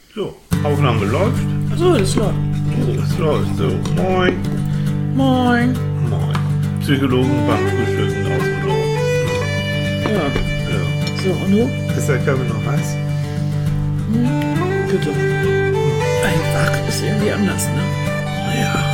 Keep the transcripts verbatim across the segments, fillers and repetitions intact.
So, Aufnahme läuft. So, das läuft. So, es läuft. So, moin. Moin. Moin. Psychologen beim Frühstücken aus dem Norden. Ja. Ja. So, und du? Ist der Kaffee noch heiß? Hm, bitte. Einfach ist irgendwie anders, ne? Ja.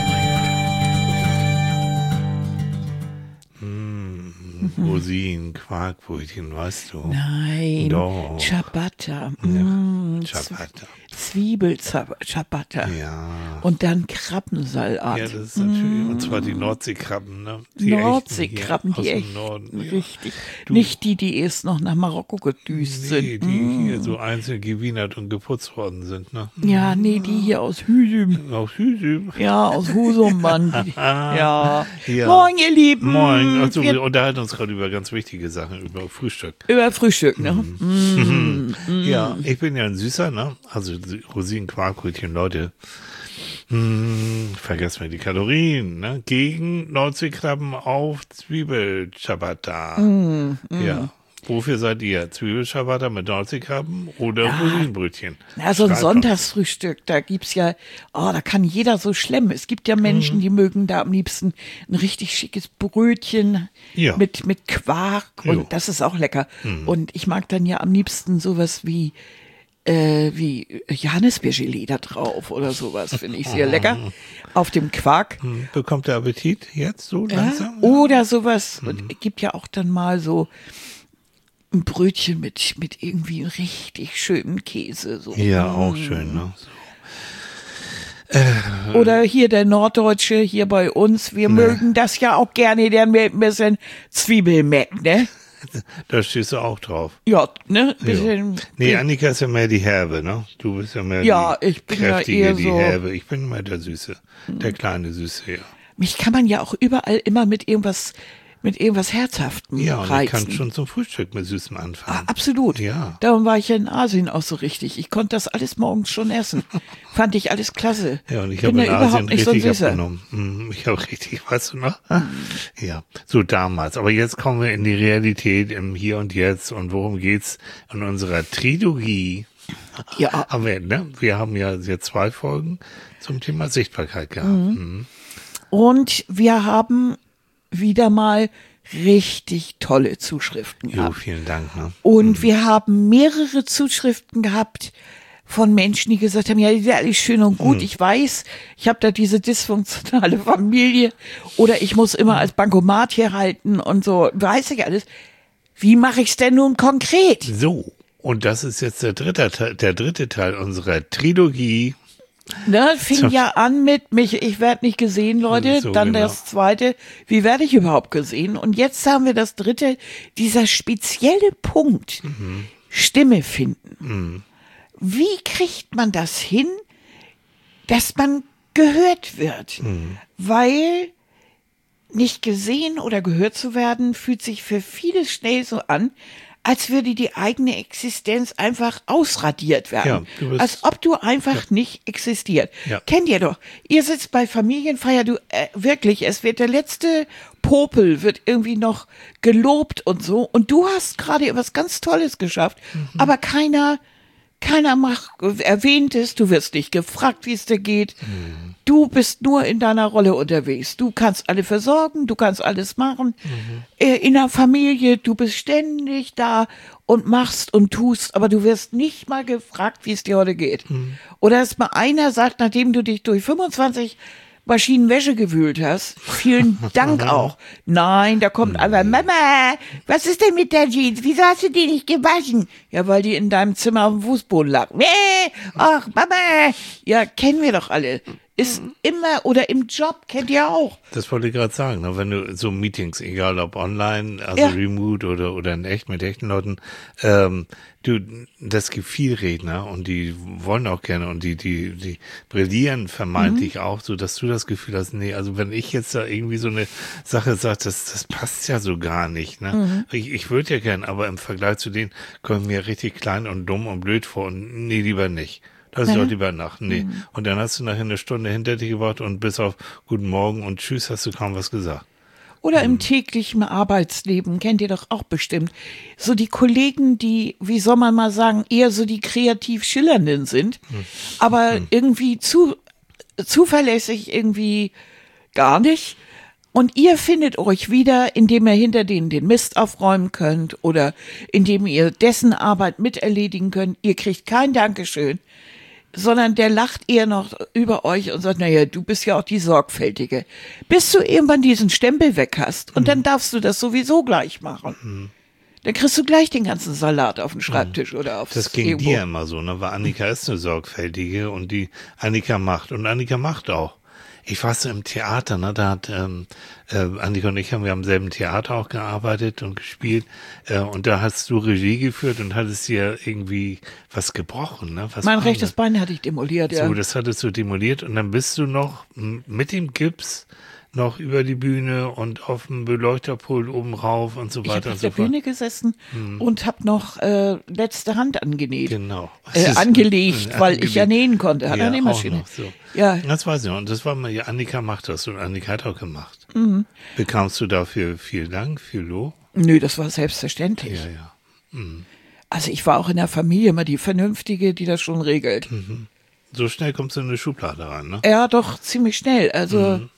Oh mein Mmh, Rosinen, Quarkbrötchen, weißt du? Gott. Nein. Doch. Ciabatta. Ja. Mm, Ciabatta. Zwiebel-Ciabatta. Ja. Und dann Krabbensalat. Ja, das ist natürlich, mm. und zwar die Nordseekrabben, ne? Die Nordseekrabben, echten die hier aus dem echt Norden, ja. richtig. Du- Nicht die, die erst noch nach Marokko gedüst Nee, sind. die Mm. hier so einzeln gewienert und geputzt worden sind, ne? Ja, nee, die hier aus Hüsüm. Auf Hüsüm. Ja, aus Husum, Mann. Die- ja. Ja. Moin, ihr Lieben. Moin. Also, wir Wir unterhalten uns gerade über ganz wichtige Sachen, über Frühstück. über Frühstück, ne? Mm. Ja, ich bin ja ein Süßer, ne? Also Rosinen, Quarkbrötchen, Leute. Hm, vergessen wir die Kalorien, ne? Gegen Nordseekrabben auf Zwiebelciabatta. Mm, Ja. Wofür seid ihr? Zwiebelciabatta mit Nordseekrabben oder Rosinenbrötchen? Ja, so ein Schreibt Sonntagsfrühstück, da gibt's ja, oh, da kann jeder so schlemmen. Es gibt ja Menschen, die mögen da am liebsten ein richtig schickes Brötchen Ja. mit, mit Quark und Jo. das ist auch lecker. Und ich mag dann ja am liebsten sowas wie, äh, wie Johannisbeergelee da drauf oder sowas, finde ich sehr lecker. Auf dem Quark. Hm, bekommt der Appetit jetzt so Ja, langsam? oder sowas. Und es gibt ja auch dann mal so ein Brötchen mit, mit irgendwie richtig schönen Käse. So. Ja, auch schön, ne? Oder hier der Norddeutsche hier bei uns, wir mögen das ja auch gerne, der mit ein bisschen Zwiebelmeck, ne? Da stehst du auch drauf. Ja, ne? Ja. Bisschen, Nee, Annika ist ja mehr die Herbe, ne? Du bist ja mehr Ja, die ich bin ja kräftige, eher die so- Herbe. Ich bin mehr der Süße, der kleine Süße, ja. Mich kann man ja auch überall immer mit irgendwas, mit irgendwas Herzhaftem Ja, und ich reizen. kann schon zum Frühstück mit Süßem Ah, anfangen. absolut. Ja. Darum war ich ja in Asien auch so richtig. Ich konnte das alles morgens schon essen. Fand ich alles klasse. Ja, und ich Bin habe in da Asien überhaupt nicht so ein richtig Süßer. abgenommen. Hm, Ich habe richtig, weißt du noch? Ja, so damals. Aber jetzt kommen wir in die Realität, im Hier und Jetzt. Und worum geht's in unserer Trilogie? Ja, Haben wir, ne? Wir haben ja jetzt zwei Folgen zum Thema Sichtbarkeit gehabt. Mhm. und wir haben wieder mal richtig tolle Zuschriften Jo, gehabt. vielen Dank, ne? Und wir haben mehrere Zuschriften gehabt von Menschen, die gesagt haben, ja, das ist ja alles schön und gut. Ich weiß, ich habe da diese dysfunktionale Familie oder ich muss immer als Bankomat hier halten und so. Weiß ich alles. Wie mache ich es denn nun konkret? So, und das ist jetzt der dritte Teil, der dritte Teil unserer Trilogie. Ne, fing So. ja an mit mich, ich werde nicht gesehen, Leute. So, Dann genau. das zweite, wie werde ich überhaupt gesehen? Und jetzt haben wir das dritte, dieser spezielle Punkt, Stimme finden. Wie kriegt man das hin, dass man gehört wird? Weil nicht gesehen oder gehört zu werden, fühlt sich für viele schnell so an, als würde die eigene Existenz einfach ausradiert werden. Ja, du bist- als ob du einfach nicht existiert. Ja. Kennt ihr doch. Ihr sitzt bei Familienfeier, du, äh, wirklich, es wird der letzte Popel, wird irgendwie noch gelobt und so. Und du hast gerade was ganz Tolles geschafft, Mhm. aber keiner, keiner macht, erwähnt es, du wirst nicht gefragt, wie es dir geht. Mhm. Du bist nur in deiner Rolle unterwegs. Du kannst alle versorgen, du kannst alles machen. Äh, In der Familie, du bist ständig da und machst und tust, aber du wirst nicht mal gefragt, wie es dir heute geht. Oder dass mal einer sagt, nachdem du dich durch fünfundzwanzig Maschinen Wäsche gewühlt hast, vielen Dank auch. Nein, da kommt einfach, Mama, was ist denn mit der Jeans? Wieso hast du die nicht gewaschen? Ja, weil die in deinem Zimmer auf dem Fußboden lag. Nee, ach, Mama. Ja, kennen wir doch alle. Ist immer, oder im Job, kennt ihr auch. Das wollte ich gerade sagen, ne? Wenn du so Meetings, egal ob online, also Ja. remote oder, oder in echt mit echten Leuten, ähm, du, das gibt viel Redner und die wollen auch gerne und die, die, die brillieren vermeintlich Mhm. auch, so dass du das Gefühl hast, nee, also wenn ich jetzt da irgendwie so eine Sache sage, das, das passt ja so gar nicht, ne? Mhm. Ich, ich würde ja gern, aber im Vergleich zu denen kommen mir richtig klein und dumm und blöd vor und nee, lieber nicht. Das ist Ja. doch lieber nach. Nee. Mhm. Und dann hast du nachher eine Stunde hinter dir gebracht und bis auf Guten Morgen und Tschüss hast du kaum was gesagt. Oder im täglichen Arbeitsleben, kennt ihr doch auch bestimmt. So die Kollegen, die, wie soll man mal sagen, eher so die kreativ Schillernden sind, aber irgendwie zu, zuverlässig irgendwie gar nicht. Und ihr findet euch wieder, indem ihr hinter denen den Mist aufräumen könnt oder indem ihr dessen Arbeit miterledigen könnt. Ihr kriegt kein Dankeschön, sondern der lacht eher noch über euch und sagt, naja, du bist ja auch die Sorgfältige. Bis du irgendwann diesen Stempel weg hast und mhm. dann darfst du das sowieso gleich machen. Mhm. Dann kriegst du gleich den ganzen Salat auf den Schreibtisch mhm. oder aufs Das ging irgendwo. dir immer so, ne? Weil Annika ist eine Sorgfältige und die Annika macht. Und Annika macht auch. Ich war so im Theater, ne, da hat ähm, äh, Annika und ich haben wir am selben Theater auch gearbeitet und gespielt äh, und da hast du Regie geführt und hattest dir irgendwie was gebrochen, ne? Was mein rechtes Bein hatte ich demoliert, ja. So, das hattest du demoliert und dann bist du noch m- mit dem Gips noch über die Bühne und auf dem Beleuchterpult oben rauf und so Ich weiter habe und auf so der fort. Bühne gesessen hm. und habe noch äh, letzte Hand angenäht. Genau. Äh, angelegt, äh, weil angelegt. ich ja nähen konnte. Hat ja, eine Nähmaschine. auch noch, so. Ja. Das weiß ich noch. Und das war mal, ja, Annika macht das und Annika hat auch gemacht. Mhm. Bekamst du dafür viel Dank, viel Lob? Nö, das war selbstverständlich. Ja, ja. Mhm. Also ich war auch in der Familie immer die Vernünftige, die das schon regelt. Mhm. So schnell kommst du in eine Schublade rein, ne? Ja, doch, ziemlich schnell. Also mhm.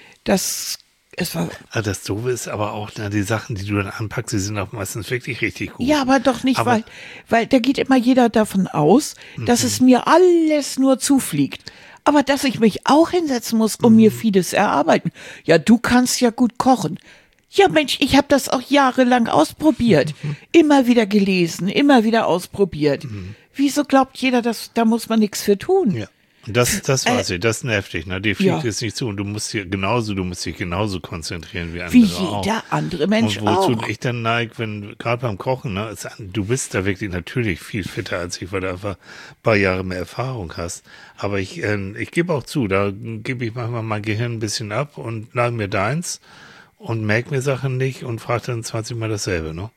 das, es war... Also das Doofe ist aber auch, na, die Sachen, die du dann anpackst, die sind auch meistens wirklich richtig gut. Ja, aber doch nicht, aber weil, weil da geht immer jeder davon aus, dass mhm. es mir alles nur zufliegt. Aber dass ich mich auch hinsetzen muss, um mhm. mir vieles erarbeiten. Ja, du kannst ja gut kochen. Ja, Mensch, ich habe das auch jahrelang ausprobiert. Mhm. Immer wieder gelesen, immer wieder ausprobiert. Mhm. Wieso glaubt jeder, dass da muss man nichts für tun? Ja. Das, das weiß äh, ich, das nervt dich, ne? Die fliegt ja. jetzt nicht zu und du musst hier genauso, du musst dich genauso konzentrieren wie andere Wie jeder auch. andere Mensch und wozu auch. ich dann neige, wenn, gerade beim Kochen, ne, ist, du bist da wirklich natürlich viel fitter als ich, weil du einfach ein paar Jahre mehr Erfahrung hast. Aber ich, äh, ich gebe auch zu, da gebe ich manchmal mein Gehirn ein bisschen ab und lade mir deins und merke mir Sachen nicht und frage dann zwanzig Mal dasselbe, ne?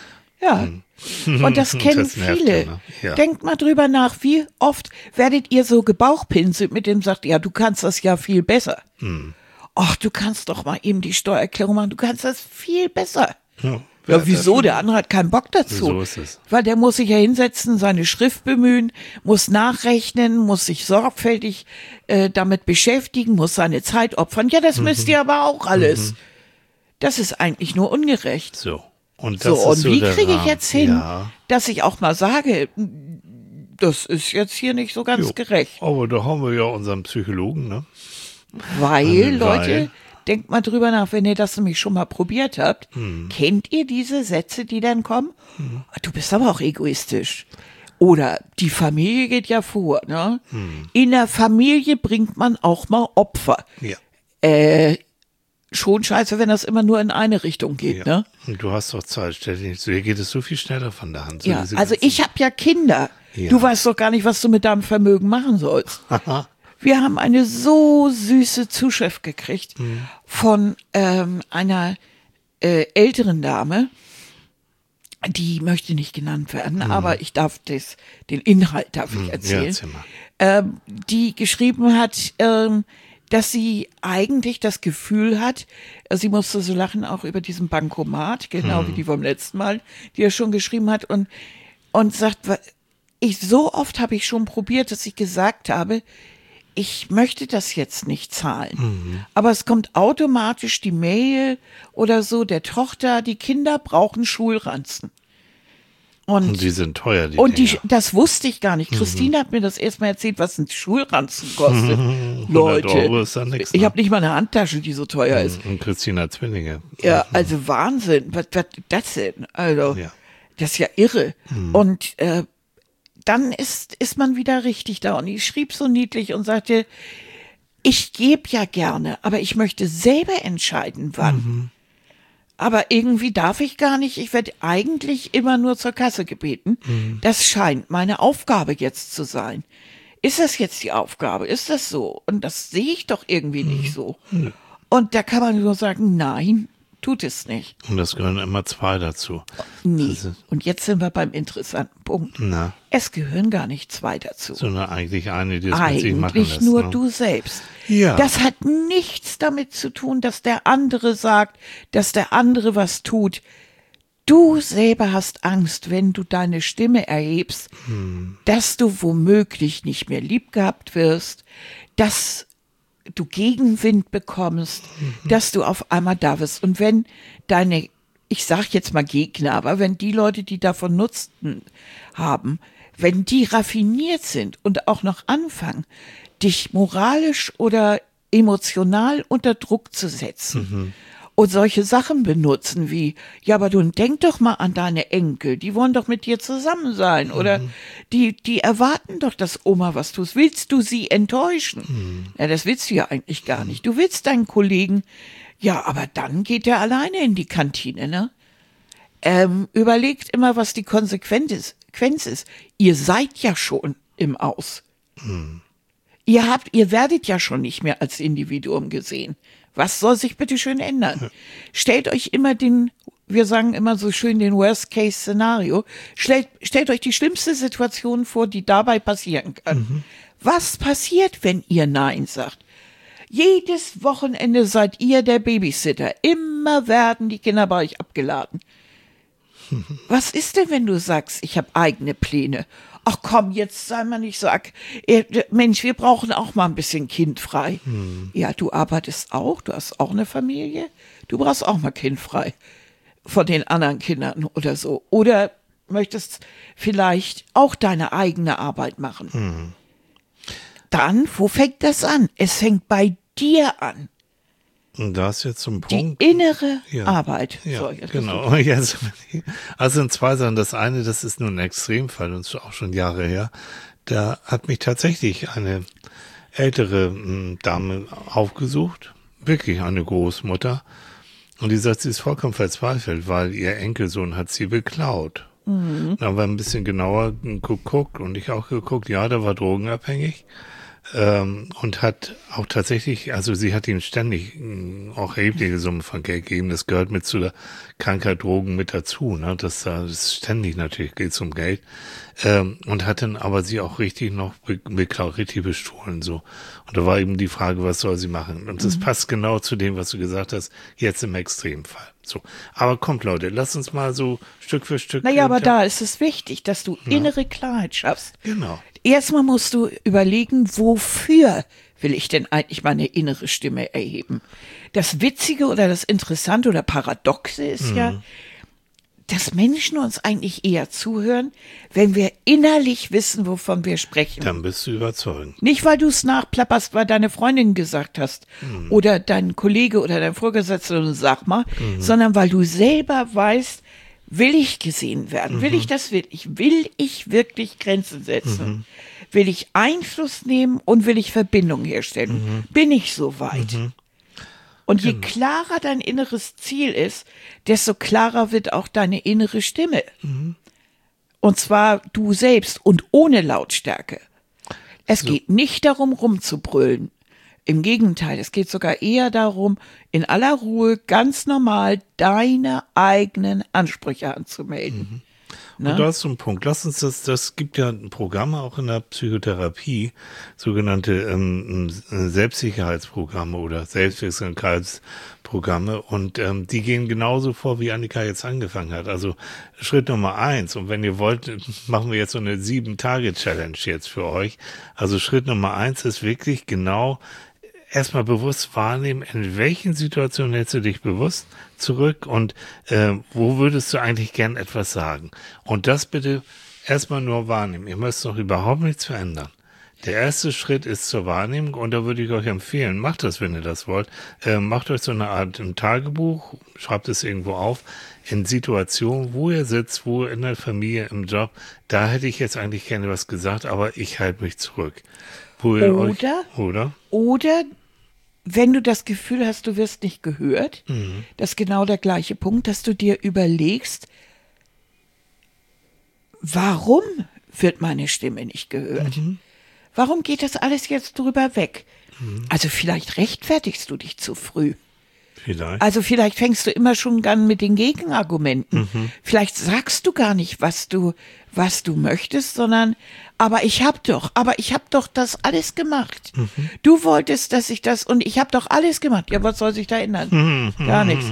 Ja, und das kennen das viele. Ja, ne? Ja. Denkt mal drüber nach, wie oft werdet ihr so gebauchpinselt mit dem sagt, ja, du kannst das ja viel besser. Hm. Ach, du kannst doch mal eben die Steuererklärung machen, du kannst das viel besser. Ja, ja wieso? Der andere hat keinen Bock dazu. So ist es. Weil der muss sich ja hinsetzen, seine Schrift bemühen, muss nachrechnen, muss sich sorgfältig äh, damit beschäftigen, muss seine Zeit opfern. Ja, das mhm. müsst ihr aber auch alles. Mhm. Das ist eigentlich nur ungerecht. So. Und das so, ist und so wie der kriege ich Rahmen. jetzt hin, ja. dass ich auch mal sage, das ist jetzt hier nicht so ganz jo. gerecht. Aber da haben wir ja unseren Psychologen, ne? Weil, Weil, Leute, denkt mal drüber nach, wenn ihr das nämlich schon mal probiert habt. Hm. Kennt ihr diese Sätze, die dann kommen? Hm. Du bist aber auch egoistisch. Oder die Familie geht ja vor, ne? Hm. In der Familie bringt man auch mal Opfer. Ja. Äh, Schon scheiße, wenn das immer nur in eine Richtung geht, ja. ne? Und du hast doch Zeit, stell dich nicht so, hier geht es so viel schneller von der Hand. So ja, also ich habe ja Kinder. Ja. Du weißt doch gar nicht, was du mit deinem Vermögen machen sollst. Wir haben eine so süße Zuschrift gekriegt mhm. von ähm, einer äh, älteren Dame, die möchte nicht genannt werden, mhm. aber ich darf das, den Inhalt darf ich erzählen, ja, erzähl mal. ähm, die geschrieben hat, ähm, dass sie eigentlich das Gefühl hat, sie musste so lachen auch über diesen Bankomat, genau hm. wie die vom letzten Mal, die er schon geschrieben hat und, und sagt, ich, so oft habe ich schon probiert, dass ich gesagt habe, ich möchte das jetzt nicht zahlen. Mhm. Aber es kommt automatisch die Mail oder so der Tochter, die Kinder brauchen Schulranzen. Und, und die sind teuer, die Und Dinger. die, das wusste ich gar nicht. Christine mhm. hat mir das erstmal erzählt, was ein Schulranzen kostet. Leute, Euro ist da nix, ne? Ich habe nicht mal eine Handtasche, die so teuer ist. Und Christine hat Zwillinge. Ja, also Wahnsinn. Was, was das denn? Also, ja. das ist ja irre. Mhm. Und äh, dann ist, ist man wieder richtig da. Und ich schrieb so niedlich und sagte, ich gebe ja gerne, aber ich möchte selber entscheiden, wann. Mhm. Aber irgendwie darf ich gar nicht. Ich werde eigentlich immer nur zur Kasse gebeten. Mhm. Das scheint meine Aufgabe jetzt zu sein. Ist das jetzt die Aufgabe? Ist das so? Und das sehe ich doch irgendwie mhm. nicht so. Mhm. Und da kann man nur sagen, nein, tut es nicht. Und das gehören immer zwei dazu. Nee. Also, Und jetzt sind wir beim interessanten Punkt. na, Es gehören gar nicht zwei dazu. sondern eigentlich eine, die es mit sich machen Eigentlich lässt. nur ne? du selbst. Ja. Das hat nichts damit zu tun, dass der andere sagt, dass der andere was tut. Du selber hast Angst, wenn du deine Stimme erhebst, hm. dass du womöglich nicht mehr lieb gehabt wirst, dass du Gegenwind bekommst, mhm. dass du auf einmal da wirst. Und wenn deine, ich sag jetzt mal Gegner, aber wenn die Leute, die davon Nutzen haben, wenn die raffiniert sind und auch noch anfangen, dich moralisch oder emotional unter Druck zu setzen, mhm. und solche Sachen benutzen wie, ja, aber du denk doch mal an deine Enkel, die wollen doch mit dir zusammen sein, oder mhm. die, die erwarten doch, dass Oma was tust. Willst du sie enttäuschen? Mhm. Ja, das willst du ja eigentlich gar nicht. Du willst deinen Kollegen, ja, aber dann geht er alleine in die Kantine, ne? Ähm, überlegt immer, was die Konsequenz ist. Konsequenz ist. Ihr seid ja schon im Aus. Mhm. Ihr habt, ihr werdet ja schon nicht mehr als Individuum gesehen. Was soll sich bitte schön ändern? Ja. Stellt euch immer den, wir sagen immer so schön den Worst-Case-Szenario, stellt, stellt euch die schlimmste Situation vor, die dabei passieren kann. Mhm. Was passiert, wenn ihr Nein sagt? Jedes Wochenende seid ihr der Babysitter. Immer werden die Kinder bei euch abgeladen. Mhm. Was ist denn, wenn du sagst, ich habe eigene Pläne? Ach komm, jetzt sei mal nicht so, Mensch, wir brauchen auch mal ein bisschen kindfrei. Hm. Ja, du arbeitest auch, du hast auch eine Familie, du brauchst auch mal kindfrei von den anderen Kindern oder so. Oder möchtest vielleicht auch deine eigene Arbeit machen. Hm. Dann, wo fängt das an? Es fängt bei dir an. Und das jetzt zum Punkt. Die innere ja. Arbeit. Ja, so, jetzt genau. Jetzt, also in zwei Sachen. Das eine, das ist nur ein Extremfall und ist auch schon Jahre her. Da hat mich tatsächlich eine ältere m, Dame aufgesucht. Wirklich eine Großmutter. Und die sagt, sie ist vollkommen verzweifelt, weil ihr Enkelsohn hat sie beklaut. Mhm. Da haben wir ein bisschen genauer geguckt und ich auch geguckt. Ja, der war drogenabhängig. Ähm, und hat auch tatsächlich, also sie hat ihm ständig mh, auch erhebliche Summen von Geld gegeben. Das gehört mit zu der Krankheit Drogen mit dazu, ne? Das, das ist ständig natürlich geht's um Geld. Ähm, und hat dann aber sie auch richtig noch beklaut, richtig bestohlen, so. Und da war eben die Frage, was soll sie machen? Und das mhm. passt genau zu dem, was du gesagt hast, jetzt im Extremfall. So. Aber kommt, Leute, lass uns mal so Stück für Stück. Naja, aber da ist es wichtig, dass du ja. innere Klarheit schaffst. Genau. Erstmal musst du überlegen, wofür will ich denn eigentlich meine innere Stimme erheben? Das Witzige oder das Interessante oder Paradoxe ist mhm. ja, dass Menschen uns eigentlich eher zuhören, wenn wir innerlich wissen, wovon wir sprechen. Dann bist du überzeugend. Nicht, weil du es nachplapperst, weil deine Freundin gesagt hast mhm. oder dein Kollege oder dein Vorgesetzter, sag mal, mhm. sondern weil du selber weißt, will ich gesehen werden? Mhm. Will ich das wirklich? Will ich wirklich Grenzen setzen? Mhm. Will ich Einfluss nehmen und will ich Verbindung herstellen? Mhm. Bin ich so weit? Mhm. Und je genau. klarer dein inneres Ziel ist, desto klarer wird auch deine innere Stimme. Mhm. Und zwar du selbst und ohne Lautstärke. Es so. geht nicht darum, rumzubrüllen. Im Gegenteil, es geht sogar eher darum, in aller Ruhe ganz normal deine eigenen Ansprüche anzumelden. Mhm. Und da ist so ein Punkt. Lass uns das, das gibt ja Programme auch in der Psychotherapie, sogenannte ähm, Selbstsicherheitsprogramme oder Selbstwirksamkeitsprogramme und ähm, die gehen genauso vor, wie Annika jetzt angefangen hat. Also Schritt Nummer eins, und wenn ihr wollt, machen wir jetzt so eine sieben-Tage-Challenge jetzt für euch. Also Schritt Nummer eins ist wirklich genau erstmal bewusst wahrnehmen, in welchen Situationen hältst du dich bewusst zurück und äh, wo würdest du eigentlich gern etwas sagen? Und das bitte erstmal nur wahrnehmen. Ihr müsst noch überhaupt nichts verändern. Der erste Schritt ist zur Wahrnehmung und da würde ich euch empfehlen, macht das, wenn ihr das wollt. Äh, macht euch so eine Art ein Tagebuch, schreibt es irgendwo auf, in Situationen, wo ihr sitzt, wo in der Familie, im Job, da hätte ich jetzt eigentlich gerne was gesagt, aber ich halte mich zurück. Wo ihr oder, euch, oder? Oder wenn du das Gefühl hast, du wirst nicht gehört, mhm. das ist genau der gleiche Punkt, dass du dir überlegst, warum wird meine Stimme nicht gehört? Mhm. Warum geht das alles jetzt drüber weg? Mhm. Also vielleicht rechtfertigst du dich zu früh. Vielleicht. Also vielleicht fängst du immer schon an mit den Gegenargumenten. Mhm. Vielleicht sagst du gar nicht, was du, was du möchtest, sondern, aber ich hab doch, aber ich hab doch das alles gemacht. Mhm. Du wolltest, dass ich das, und ich hab doch alles gemacht. Ja, was soll sich da ändern? Mhm. Gar nichts.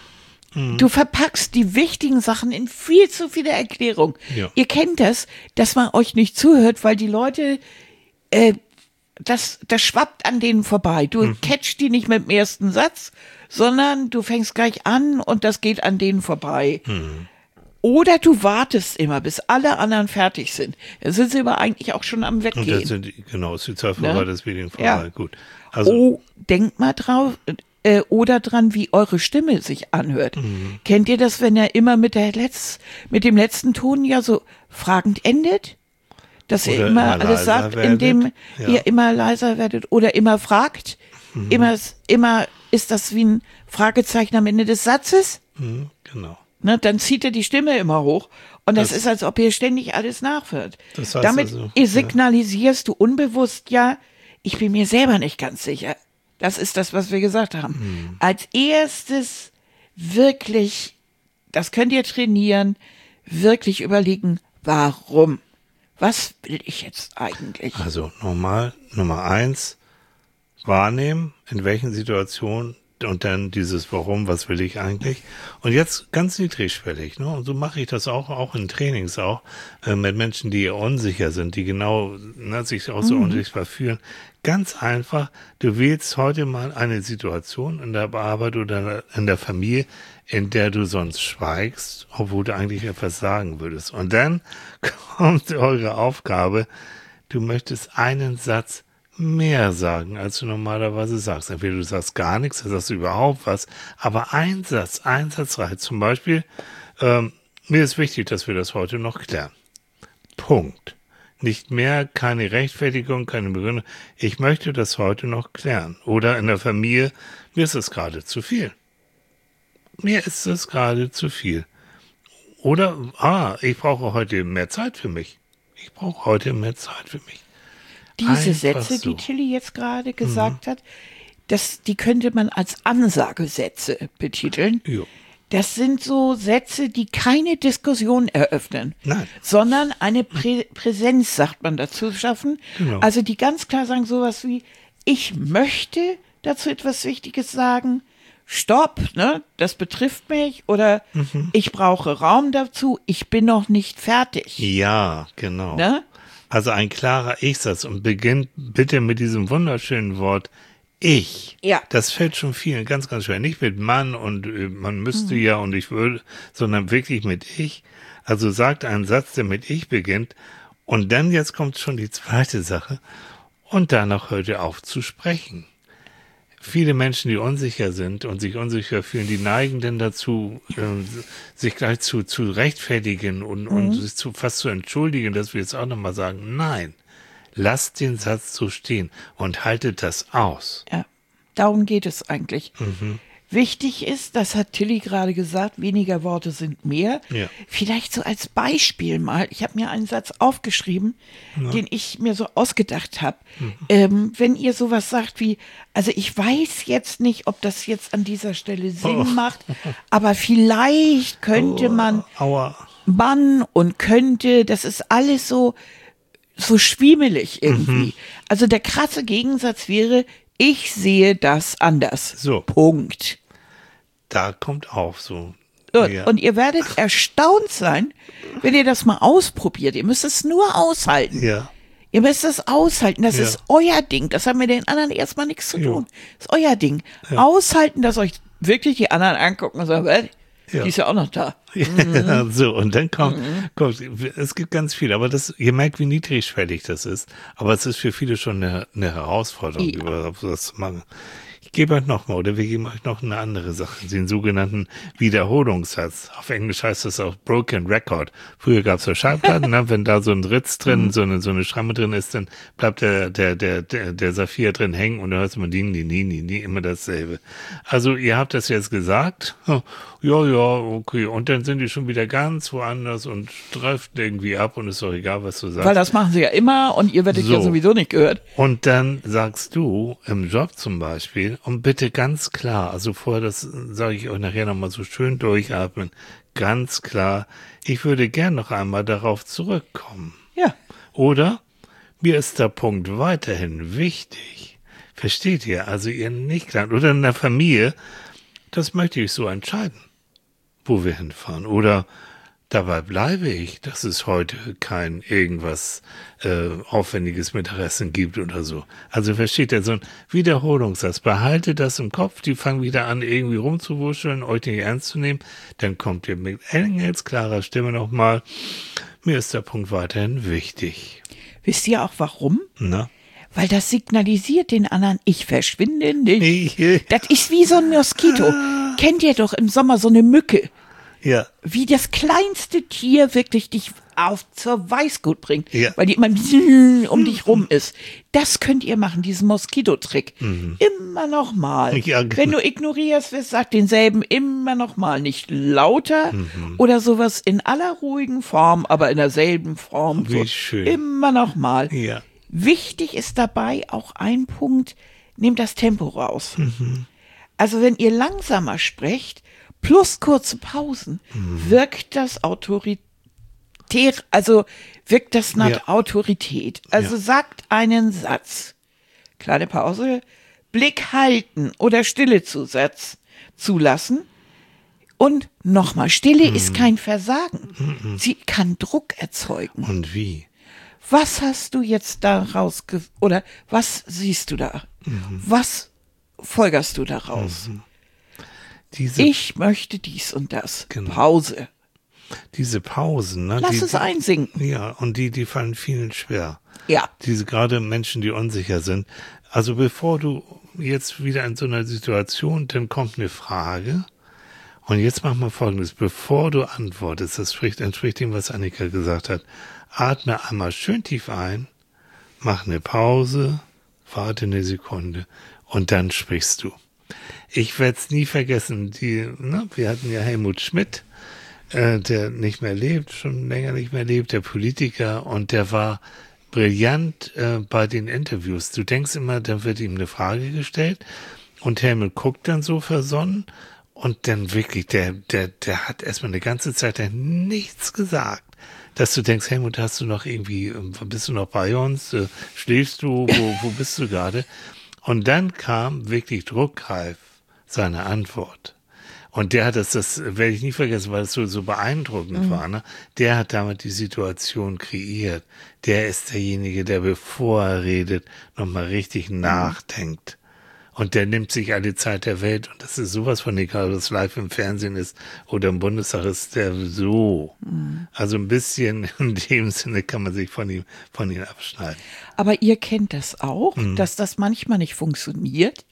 Mhm. Du verpackst die wichtigen Sachen in viel zu viele Erklärungen. Ja. Ihr kennt das, dass man euch nicht zuhört, weil die Leute, äh, das, das schwappt an denen vorbei. Du mhm. catchst die nicht mit dem ersten Satz, sondern du fängst gleich an und das geht an denen vorbei. Mhm. Oder du wartest immer, bis alle anderen fertig sind. Dann sind sie aber eigentlich auch schon am Weggehen. Und das sind, genau, ist die Zeit vorbei, Ne? das Video vorbei. Ja. Gut. Also, Oh, denkt mal drauf, äh, oder dran, wie eure Stimme sich anhört. Mhm. Kennt ihr das, wenn er immer mit der Letz-, mit dem letzten Ton ja so fragend endet? Dass ihr Oder immer immer alles leiser sagt, werdet. indem Ja. ihr immer leiser werdet oder immer fragt. Mhm. Immer, immer ist das wie ein Fragezeichen am Ende des Satzes. mhm, genau. Ne, dann zieht er die Stimme immer hoch. Und das, Das- ist, als ob ihr ständig alles nachhört. Das heißt Damit also, ihr ja. signalisierst du unbewusst, ja, ich bin mir selber nicht ganz sicher. Das ist das, was wir gesagt haben. Hm. Als erstes wirklich, das könnt ihr trainieren, wirklich überlegen, warum? Was will ich jetzt eigentlich? Also normal, Nummer eins, wahrnehmen, in welchen Situationen und dann dieses Warum, was will ich eigentlich? Und jetzt ganz niedrigschwellig, ne? Und so mache ich das auch, auch in Trainings auch, äh, mit Menschen, die unsicher sind, die genau ne, sich auch so Mhm. unsicher fühlen. Ganz einfach, du wählst heute mal eine Situation in der Arbeit oder in der Familie, in der du sonst schweigst, obwohl du eigentlich etwas sagen würdest. Und dann kommt eure Aufgabe, du möchtest einen Satz mehr sagen, als du normalerweise sagst. Entweder du sagst gar nichts, dann sagst du überhaupt was, aber ein Satz, ein Satz reicht. Zum Beispiel, ähm, mir ist wichtig, dass wir das heute noch klären. Punkt. Nicht mehr, keine Rechtfertigung, keine Begründung. Ich möchte das heute noch klären. Oder in der Familie, mir ist es gerade zu viel. Mir ist es gerade zu viel. Oder, ah, ich brauche heute mehr Zeit für mich. Ich brauche heute mehr Zeit für mich. Diese Einfach Sätze, so. die Tilly jetzt gerade gesagt hat, das, die könnte man als Ansagesätze betiteln. Jo. Das sind so Sätze, die keine Diskussion eröffnen, Nein. sondern eine Prä Präsenz, sagt man dazu, schaffen. Genau. Also die ganz klar sagen sowas wie, ich möchte dazu etwas Wichtiges sagen, stopp, ne, das betrifft mich, oder Mhm. ich brauche Raum dazu, ich bin noch nicht fertig. Ja, genau. Ne? Also ein klarer Ich-Satz und beginnt bitte mit diesem wunderschönen Wort Ich. Ja. Das fällt schon vielen ganz, ganz schwer. Nicht mit Mann und äh, man müsste ja und ich würde, sondern wirklich mit Ich. Also sagt einen Satz, der mit Ich beginnt. Und dann jetzt kommt schon die zweite Sache. Und danach hört ihr auf zu sprechen. Viele Menschen, die unsicher sind und sich unsicher fühlen, die neigen dann dazu, äh, sich gleich zu, zu rechtfertigen und, und sich zu, fast zu entschuldigen, dass wir jetzt auch nochmal sagen, nein, lasst den Satz so stehen und haltet das aus. Ja, darum geht es eigentlich. Mhm. Wichtig ist, das hat Tilly gerade gesagt, weniger Worte sind mehr. Ja. Vielleicht so als Beispiel mal, ich habe mir einen Satz aufgeschrieben, den ich mir so ausgedacht habe. Mhm. Ähm, wenn ihr sowas sagt wie, also ich weiß jetzt nicht, ob das jetzt an dieser Stelle Sinn Oh. macht, aber vielleicht könnte man, Aua. Mann und könnte, das ist alles so, so schwiemelig irgendwie. Mhm. Also der krasse Gegensatz wäre, ich sehe das anders. So. Punkt. Da kommt auf so. Und, Ja. und ihr werdet erstaunt sein, wenn ihr das mal ausprobiert. Ihr müsst es nur aushalten. Ja. Ihr müsst es aushalten. Das Ja. ist euer Ding. Das haben mit den anderen erstmal nichts zu Jo. tun. Das ist euer Ding. Aushalten, dass euch wirklich die anderen angucken und sagen, "Äh, Ja. die ist ja auch noch da. Ja, so, und dann kommt, kommt, es gibt ganz viel, aber das, ihr merkt, wie niedrigschwellig das ist. Aber es ist für viele schon eine, eine Herausforderung, Ja. über das zu machen. Ich gebe euch noch mal, oder wir geben euch noch eine andere Sache, den sogenannten Wiederholungssatz. Auf Englisch heißt das auch Broken Record. Früher gab es so Schallplatten, ne? Wenn da so ein Ritz drin, so eine, so eine Schramme drin ist, dann bleibt der, der, der, der, der Saphir drin hängen und dann hörst du mal die, die, die, die, die, immer dasselbe. Also, ihr habt das jetzt gesagt. Ja, ja, okay. Und dann sind die schon wieder ganz woanders und driften irgendwie ab und ist doch egal, was du sagst. Weil das machen sie ja immer und ihr werdet So. ja sowieso nicht gehört. Und dann sagst du im Job zum Beispiel, Und bitte ganz klar, also vorher, das sage ich euch nachher nochmal so schön durchatmen, ganz klar, ich würde gern noch einmal darauf zurückkommen. Ja. Oder mir ist der Punkt weiterhin wichtig. Versteht ihr? Also ihr nicht klar. Oder in der Familie, das möchte ich so entscheiden, wo wir hinfahren. Oder dabei bleibe ich, dass es heute kein irgendwas äh, Aufwendiges Mittagessen gibt oder so. Also versteht ihr, so ein Wiederholungssatz. Behaltet das im Kopf, die fangen wieder an, irgendwie rumzuwuscheln, euch nicht ernst zu nehmen. Dann kommt ihr mit engelsklarer Stimme nochmal, mir ist der Punkt weiterhin wichtig. Wisst ihr auch warum? Na? Weil das signalisiert den anderen, ich verschwinde nicht. Das ist wie so ein Moskito. Kennt ihr doch im Sommer so eine Mücke? Ja. Wie das kleinste Tier wirklich dich auf zur Weißglut bringt, Ja. weil die immer um dich rum ist. Das könnt ihr machen, diesen Moskitotrick. Mhm. Immer noch mal. Ja, genau. Wenn du ignorierst, wirst, sag denselben immer noch mal. Nicht lauter mhm. oder sowas in aller ruhigen Form, aber in derselben Form. Wie so. schön. Immer noch mal. Ja. Wichtig ist dabei auch ein Punkt, nehmt das Tempo raus. Mhm. Also wenn ihr langsamer sprecht, plus kurze Pausen, mhm. wirkt das autoritär, also wirkt das nach ja. Autorität. Also ja. sagt einen Satz, kleine Pause, Blick halten oder Stillezusatz zulassen und nochmal, Stille mhm. ist kein Versagen. Mhm. Sie kann Druck erzeugen. Und wie? Was hast du jetzt daraus, ge- oder was siehst du da? Mhm. Was folgerst du daraus? Mhm. Diese, ich möchte dies und das. Genau. Pause. Diese Pausen, ne? Lass die, es einsinken. Ja, und die, die fallen vielen schwer. Ja. Diese gerade Menschen, die unsicher sind. Also bevor du jetzt wieder in so einer Situation, dann kommt eine Frage. Und jetzt mach mal Folgendes. Bevor du antwortest, das spricht, entspricht dem, was Annika gesagt hat. Atme einmal schön tief ein, mach eine Pause, warte eine Sekunde und dann sprichst du. Ich werde es nie vergessen, die, ne, wir hatten ja Helmut Schmidt, äh, der nicht mehr lebt, schon länger nicht mehr lebt, der Politiker, und der war brillant äh, bei den Interviews. Du denkst immer, da wird ihm eine Frage gestellt und Helmut guckt dann so versonnen und dann wirklich, der, der, der hat erstmal eine ganze Zeit lang nichts gesagt. Dass du denkst, Helmut, hast du noch irgendwie, bist du noch bei uns? Schläfst du? Wo, wo bist du gerade? Und dann kam wirklich druckreif seine Antwort. Und der hat das, das werde ich nie vergessen, weil es so, so beeindruckend mhm. war, ne? Der hat damit die Situation kreiert. Der ist derjenige, der, bevor er redet, nochmal richtig mhm. nachdenkt. Und der nimmt sich alle Zeit der Welt. Und das ist sowas von egal, ob das live im Fernsehen ist oder im Bundestag, ist der so. Mhm. Also ein bisschen in dem Sinne kann man sich von ihm, von ihm abschneiden. Aber ihr kennt das auch, mhm. dass das manchmal nicht funktioniert,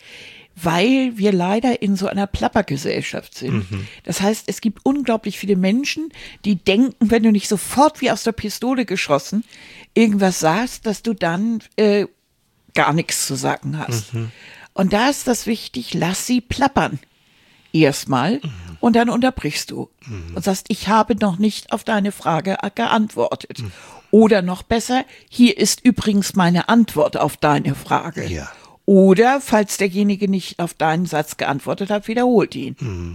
weil wir leider in so einer Plappergesellschaft sind. Mhm. Das heißt, es gibt unglaublich viele Menschen, die denken, wenn du nicht sofort wie aus der Pistole geschossen irgendwas sagst, dass du dann äh, gar nichts zu sagen hast. Mhm. Und da ist das wichtig, lass sie plappern. Erstmal. Mhm. Und dann unterbrichst du. Mhm. Und sagst, ich habe noch nicht auf deine Frage geantwortet. Mhm. Oder noch besser, hier ist übrigens meine Antwort auf deine Frage. Ja. Oder, falls derjenige nicht auf deinen Satz geantwortet hat, wiederholt ihn. Mhm.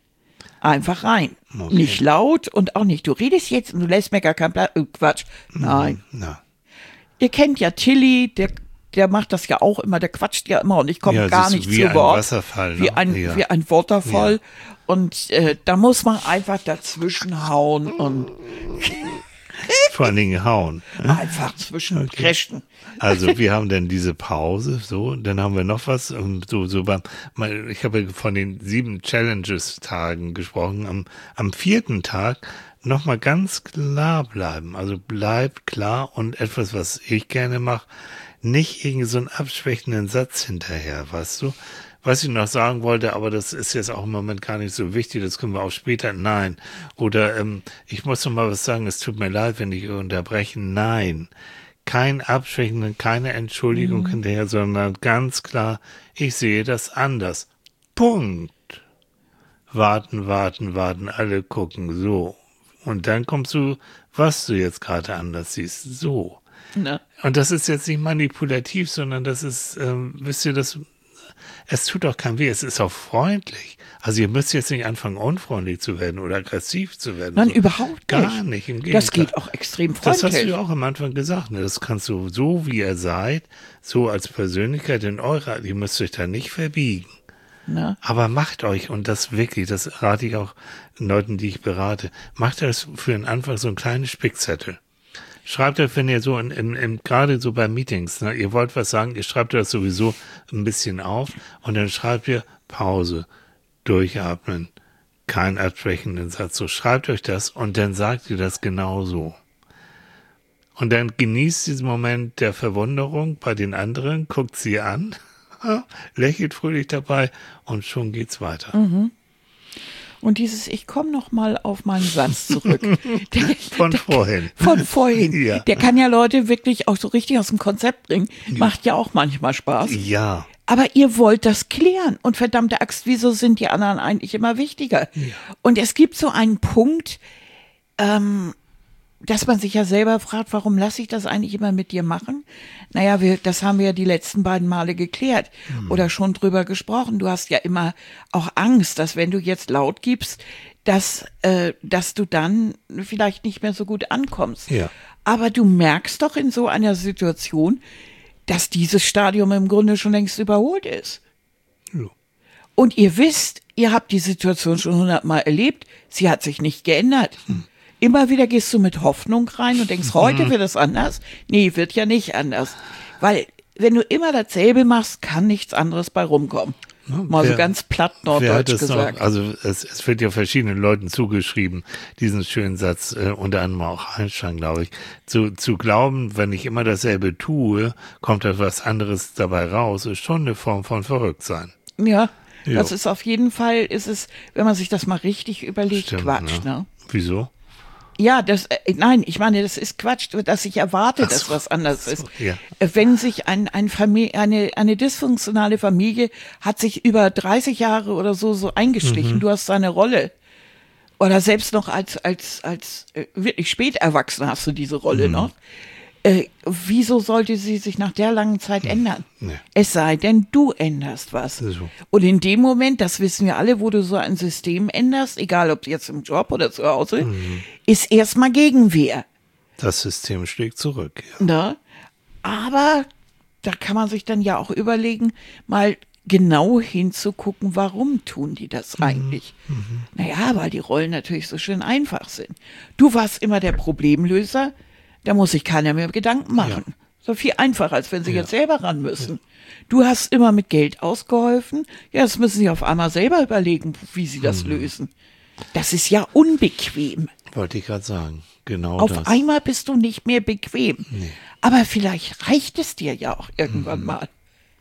Einfach rein. Okay. Nicht laut und auch nicht, du redest jetzt und du lässt mir gar keinen Platz. Oh, Quatsch. Nein. Mhm. Na. Ihr kennt ja Tilly, der Der macht das ja auch immer, der quatscht ja immer und ich komme ja, gar nicht wie zu ein Wort. Wasserfall, ne? Wie ein, ja. wie ein Waterfall. Ja. Und äh, da muss man einfach dazwischen hauen und vor allen Dingen hauen. Einfach zwischen okay. Crashen. Also wir haben dann diese Pause, so, dann haben wir noch was, so, so beim, ich habe von den sieben Challenges-Tagen gesprochen, am, am vierten Tag nochmal ganz klar bleiben, also bleib klar und etwas, was ich gerne mache, nicht irgendwie so einen abschwächenden Satz hinterher, weißt du? Was ich noch sagen wollte, aber das ist jetzt auch im Moment gar nicht so wichtig, das können wir auch später, nein. Oder ähm, ich muss noch mal was sagen, es tut mir leid, wenn ich unterbreche, nein. Kein Abschwächenden, keine Entschuldigung mhm. hinterher, sondern ganz klar, ich sehe das anders. Punkt. Warten, warten, warten, alle gucken, so. Und dann kommst du, was du jetzt gerade anders siehst, so. Na. Und das ist jetzt nicht manipulativ, sondern das ist, ähm, wisst ihr, das es tut doch keinem weh, es ist auch freundlich. Also ihr müsst jetzt nicht anfangen, unfreundlich zu werden oder aggressiv zu werden. Nein, so. überhaupt nicht. Gar nicht, im Gegenteil. Das geht auch extrem freundlich. Das hast du ja auch am Anfang gesagt. Ne? Das kannst du, so wie ihr seid, so als Persönlichkeit in eurer, ihr müsst euch da nicht verbiegen. Na? Aber macht euch, und das wirklich, das rate ich auch Leuten, die ich berate, macht euch für den Anfang so einen kleinen Spickzettel. Schreibt euch, wenn ihr so, in, in, in, gerade so bei Meetings, ne, ihr wollt was sagen, ihr schreibt euch das sowieso ein bisschen auf und dann schreibt ihr Pause, durchatmen, keinen abbrechenden Satz. So schreibt euch das und dann sagt ihr das genau so. Und dann genießt diesen Moment der Verwunderung bei den anderen, guckt sie an, lächelt fröhlich dabei und schon geht's weiter. Mhm. Und dieses, ich komme noch mal auf meinen Satz zurück. Der, von der, vorhin. Von vorhin. Ja. Der kann ja Leute wirklich auch so richtig aus dem Konzept bringen. Macht ja auch manchmal Spaß. Ja. Aber ihr wollt das klären. Und verdammte Axt, wieso sind die anderen eigentlich immer wichtiger? Ja. Und es gibt so einen Punkt, ähm, dass man sich ja selber fragt, warum lasse ich das eigentlich immer mit dir machen? Naja, wir, das haben wir ja die letzten beiden Male geklärt mhm. oder schon drüber gesprochen. Du hast ja immer auch Angst, dass wenn du jetzt laut gibst, dass, äh, dass du dann vielleicht nicht mehr so gut ankommst. Ja. Aber du merkst doch in so einer Situation, dass dieses Stadium im Grunde schon längst überholt ist. Ja. Und ihr wisst, ihr habt die Situation schon hundertmal erlebt, sie hat sich nicht geändert. Hm. Immer wieder gehst du mit Hoffnung rein und denkst, heute wird es anders. Nee, wird ja nicht anders. Weil, wenn du immer dasselbe machst, kann nichts anderes bei rumkommen. Ja, Mal wer, so ganz platt norddeutsch gesagt. Noch, also es, es wird ja verschiedenen Leuten zugeschrieben, diesen schönen Satz, äh, unter anderem auch Einstein, glaube ich, zu, zu glauben, wenn ich immer dasselbe tue, kommt etwas anderes dabei raus, ist schon eine Form von Verrücktsein. Ja, jo. Das ist auf jeden Fall, ist es, wenn man sich das mal richtig überlegt, Stimmt, Quatsch. Ne? Ne? Wieso? Ja, das, äh, nein, ich meine, das ist Quatsch, dass ich erwarte, so, dass was anders so, ist. Ja. Wenn sich ein, ein Familie, eine, eine dysfunktionale Familie hat sich über dreißig Jahre oder so, so eingeschlichen, mhm. du hast deine Rolle. Oder selbst noch als, als, als äh, wirklich spät erwachsen hast du diese Rolle mhm. noch. Äh, wieso sollte sie sich nach der langen Zeit ändern? Nee. Es sei denn, du änderst was. So. Und in dem Moment, das wissen wir alle, wo du so ein System änderst, egal ob jetzt im Job oder zu Hause, mhm. ist erstmal Gegenwehr. Das System schlägt zurück. Ja. Na? Aber da kann man sich dann ja auch überlegen, mal genau hinzugucken, warum tun die das eigentlich? Mhm. Naja, weil die Rollen natürlich so schön einfach sind. Du warst immer der Problemlöser, da muss sich keiner mehr Gedanken machen. Ja. So viel einfacher, als wenn sie ja. jetzt selber ran müssen. Ja. Du hast immer mit Geld ausgeholfen. Ja, jetzt müssen sie auf einmal selber überlegen, wie sie das hm. lösen. Das ist ja unbequem. Wollte ich gerade sagen. Genau auf das. Auf einmal bist du nicht mehr bequem. Nee. Aber vielleicht reicht es dir ja auch irgendwann hm. mal.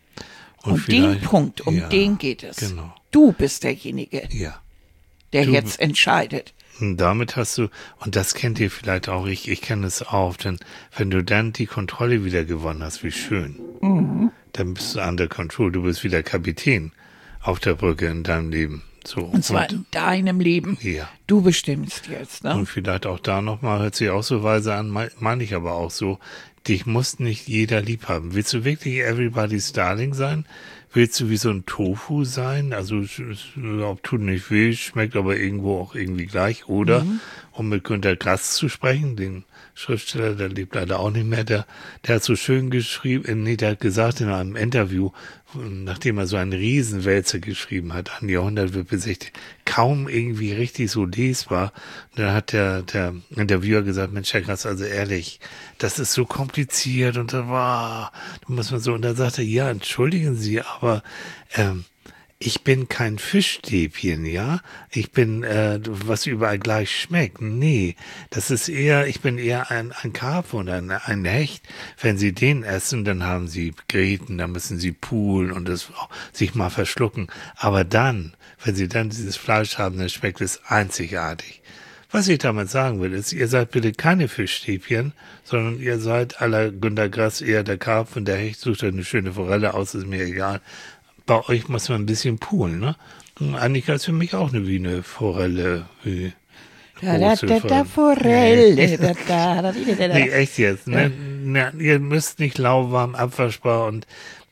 Und, Und den Punkt, um ja, den geht es. Genau. Du bist derjenige, ja. der du, jetzt entscheidet. Und damit hast du, und das kennt ihr vielleicht auch, ich, ich kenne es auch, denn wenn du dann die Kontrolle wieder gewonnen hast, wie schön, mhm. dann bist du under control, du bist wieder Kapitän auf der Brücke in deinem Leben. So. Und zwar und, in deinem Leben. Ja. Du bestimmst jetzt, ne? Und vielleicht auch da nochmal, hört sich auch so weise an, meine ich aber auch so, dich muss nicht jeder lieb haben. Willst du wirklich everybody's darling sein? Willst du wie so ein Tofu sein? Also, ob tut nicht weh, schmeckt aber irgendwo auch irgendwie gleich. Oder, mhm. um mit Günter Grass zu sprechen, den Schriftsteller, der lebt leider auch nicht mehr, der, der hat so schön geschrieben, nee, der hat gesagt in einem Interview, nachdem er so einen Riesenwälzer geschrieben hat, ein Jahrhundert wird besichtigt, kaum irgendwie richtig so lesbar. Und dann hat der, der Interviewer gesagt, Mensch, Herr Grass, also ehrlich, das ist so kompliziert und da war, da muss man so, und dann sagt er, ja, entschuldigen Sie, aber, ähm, ich bin kein Fischstäbchen, ja. Ich bin, äh, was überall gleich schmeckt. Nee, das ist eher, ich bin eher ein, ein Karpfen oder ein, ein Hecht. Wenn Sie den essen, dann haben Sie Gräten, dann müssen Sie poolen und das sich mal verschlucken. Aber dann, wenn Sie dann dieses Fleisch haben, dann schmeckt es einzigartig. Was ich damit sagen will, ist, ihr seid bitte keine Fischstäbchen, sondern ihr seid à la Günter Grass eher der Karpfen, der Hecht sucht eine schöne Forelle aus, ist mir egal. Bei euch muss man ein bisschen poolen, ne? Annika ist für mich auch eine wie eine Forelle. Wie da, da, da, da, Forelle. Nee. Da, da, da, da, da. Nee, echt jetzt. Ne? Ja. Ne, ihr müsst nicht lauwarm, abwaschbar und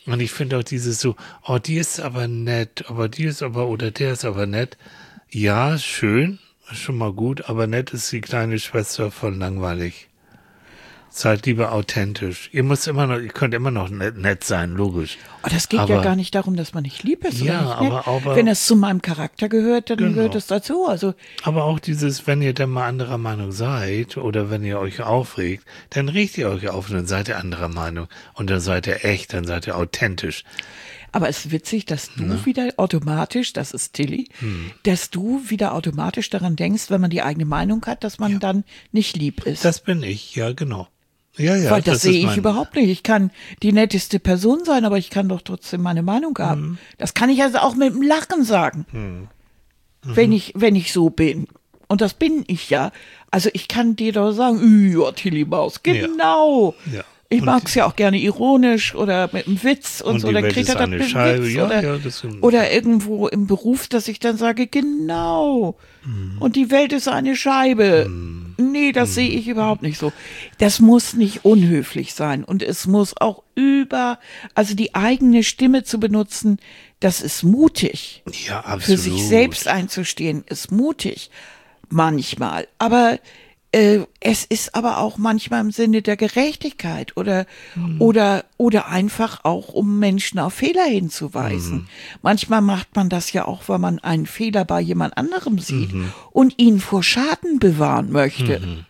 Und ich finde auch dieses so, oh, die ist aber nett, aber die ist aber, oder der ist aber nett. Ja, schön, ist schon mal gut, aber nett ist die kleine Schwester von langweilig. Seid lieber authentisch. Ihr müsst immer noch, ihr könnt immer noch nett, nett sein, logisch. Oh, das geht aber, ja gar nicht darum, dass man nicht lieb ist. Ja, oder nicht nett. aber, aber wenn es zu meinem Charakter gehört, dann genau. gehört es dazu. Also aber auch dieses, wenn ihr dann mal anderer Meinung seid oder wenn ihr euch aufregt, dann regt ihr euch auf und dann seid ihr anderer Meinung und dann seid ihr echt, dann seid ihr authentisch. Aber es ist witzig, dass du Ja. wieder automatisch, das ist Tilly, hm. dass du wieder automatisch daran denkst, wenn man die eigene Meinung hat, dass man Ja. dann nicht lieb ist. Das bin ich, ja, genau. Ja, ja. Weil das, das sehe ist ich mein- überhaupt nicht. Ich kann die netteste Person sein, aber ich kann doch trotzdem meine Meinung haben. Mhm. Das kann ich also auch mit dem Lachen sagen, Mhm. wenn ich, wenn ich so bin. Und das bin ich ja. Also ich kann dir doch sagen, ja, Tilly Maus, genau. Ja. Ich Und mag's ja auch gerne ironisch oder mit einem Witz und, Und so. die Dann Welt kriegt ist er das eine mit einem Scheibe. Witz. Ja, oder, ja, das sind- oder irgendwo im Beruf, dass ich dann sage, genau. Und die Welt ist eine Scheibe. Nee, das sehe ich überhaupt nicht so. Das muss nicht unhöflich sein. Und es muss auch über, also die eigene Stimme zu benutzen, das ist mutig. Ja, absolut. Für sich selbst einzustehen, ist mutig. Manchmal. Aber äh, es ist aber auch manchmal im Sinne der Gerechtigkeit oder, oder, oder einfach auch, um Menschen auf Fehler hinzuweisen. Manchmal macht man das ja auch, weil man einen Fehler bei jemand anderem sieht und ihn vor Schaden bewahren möchte.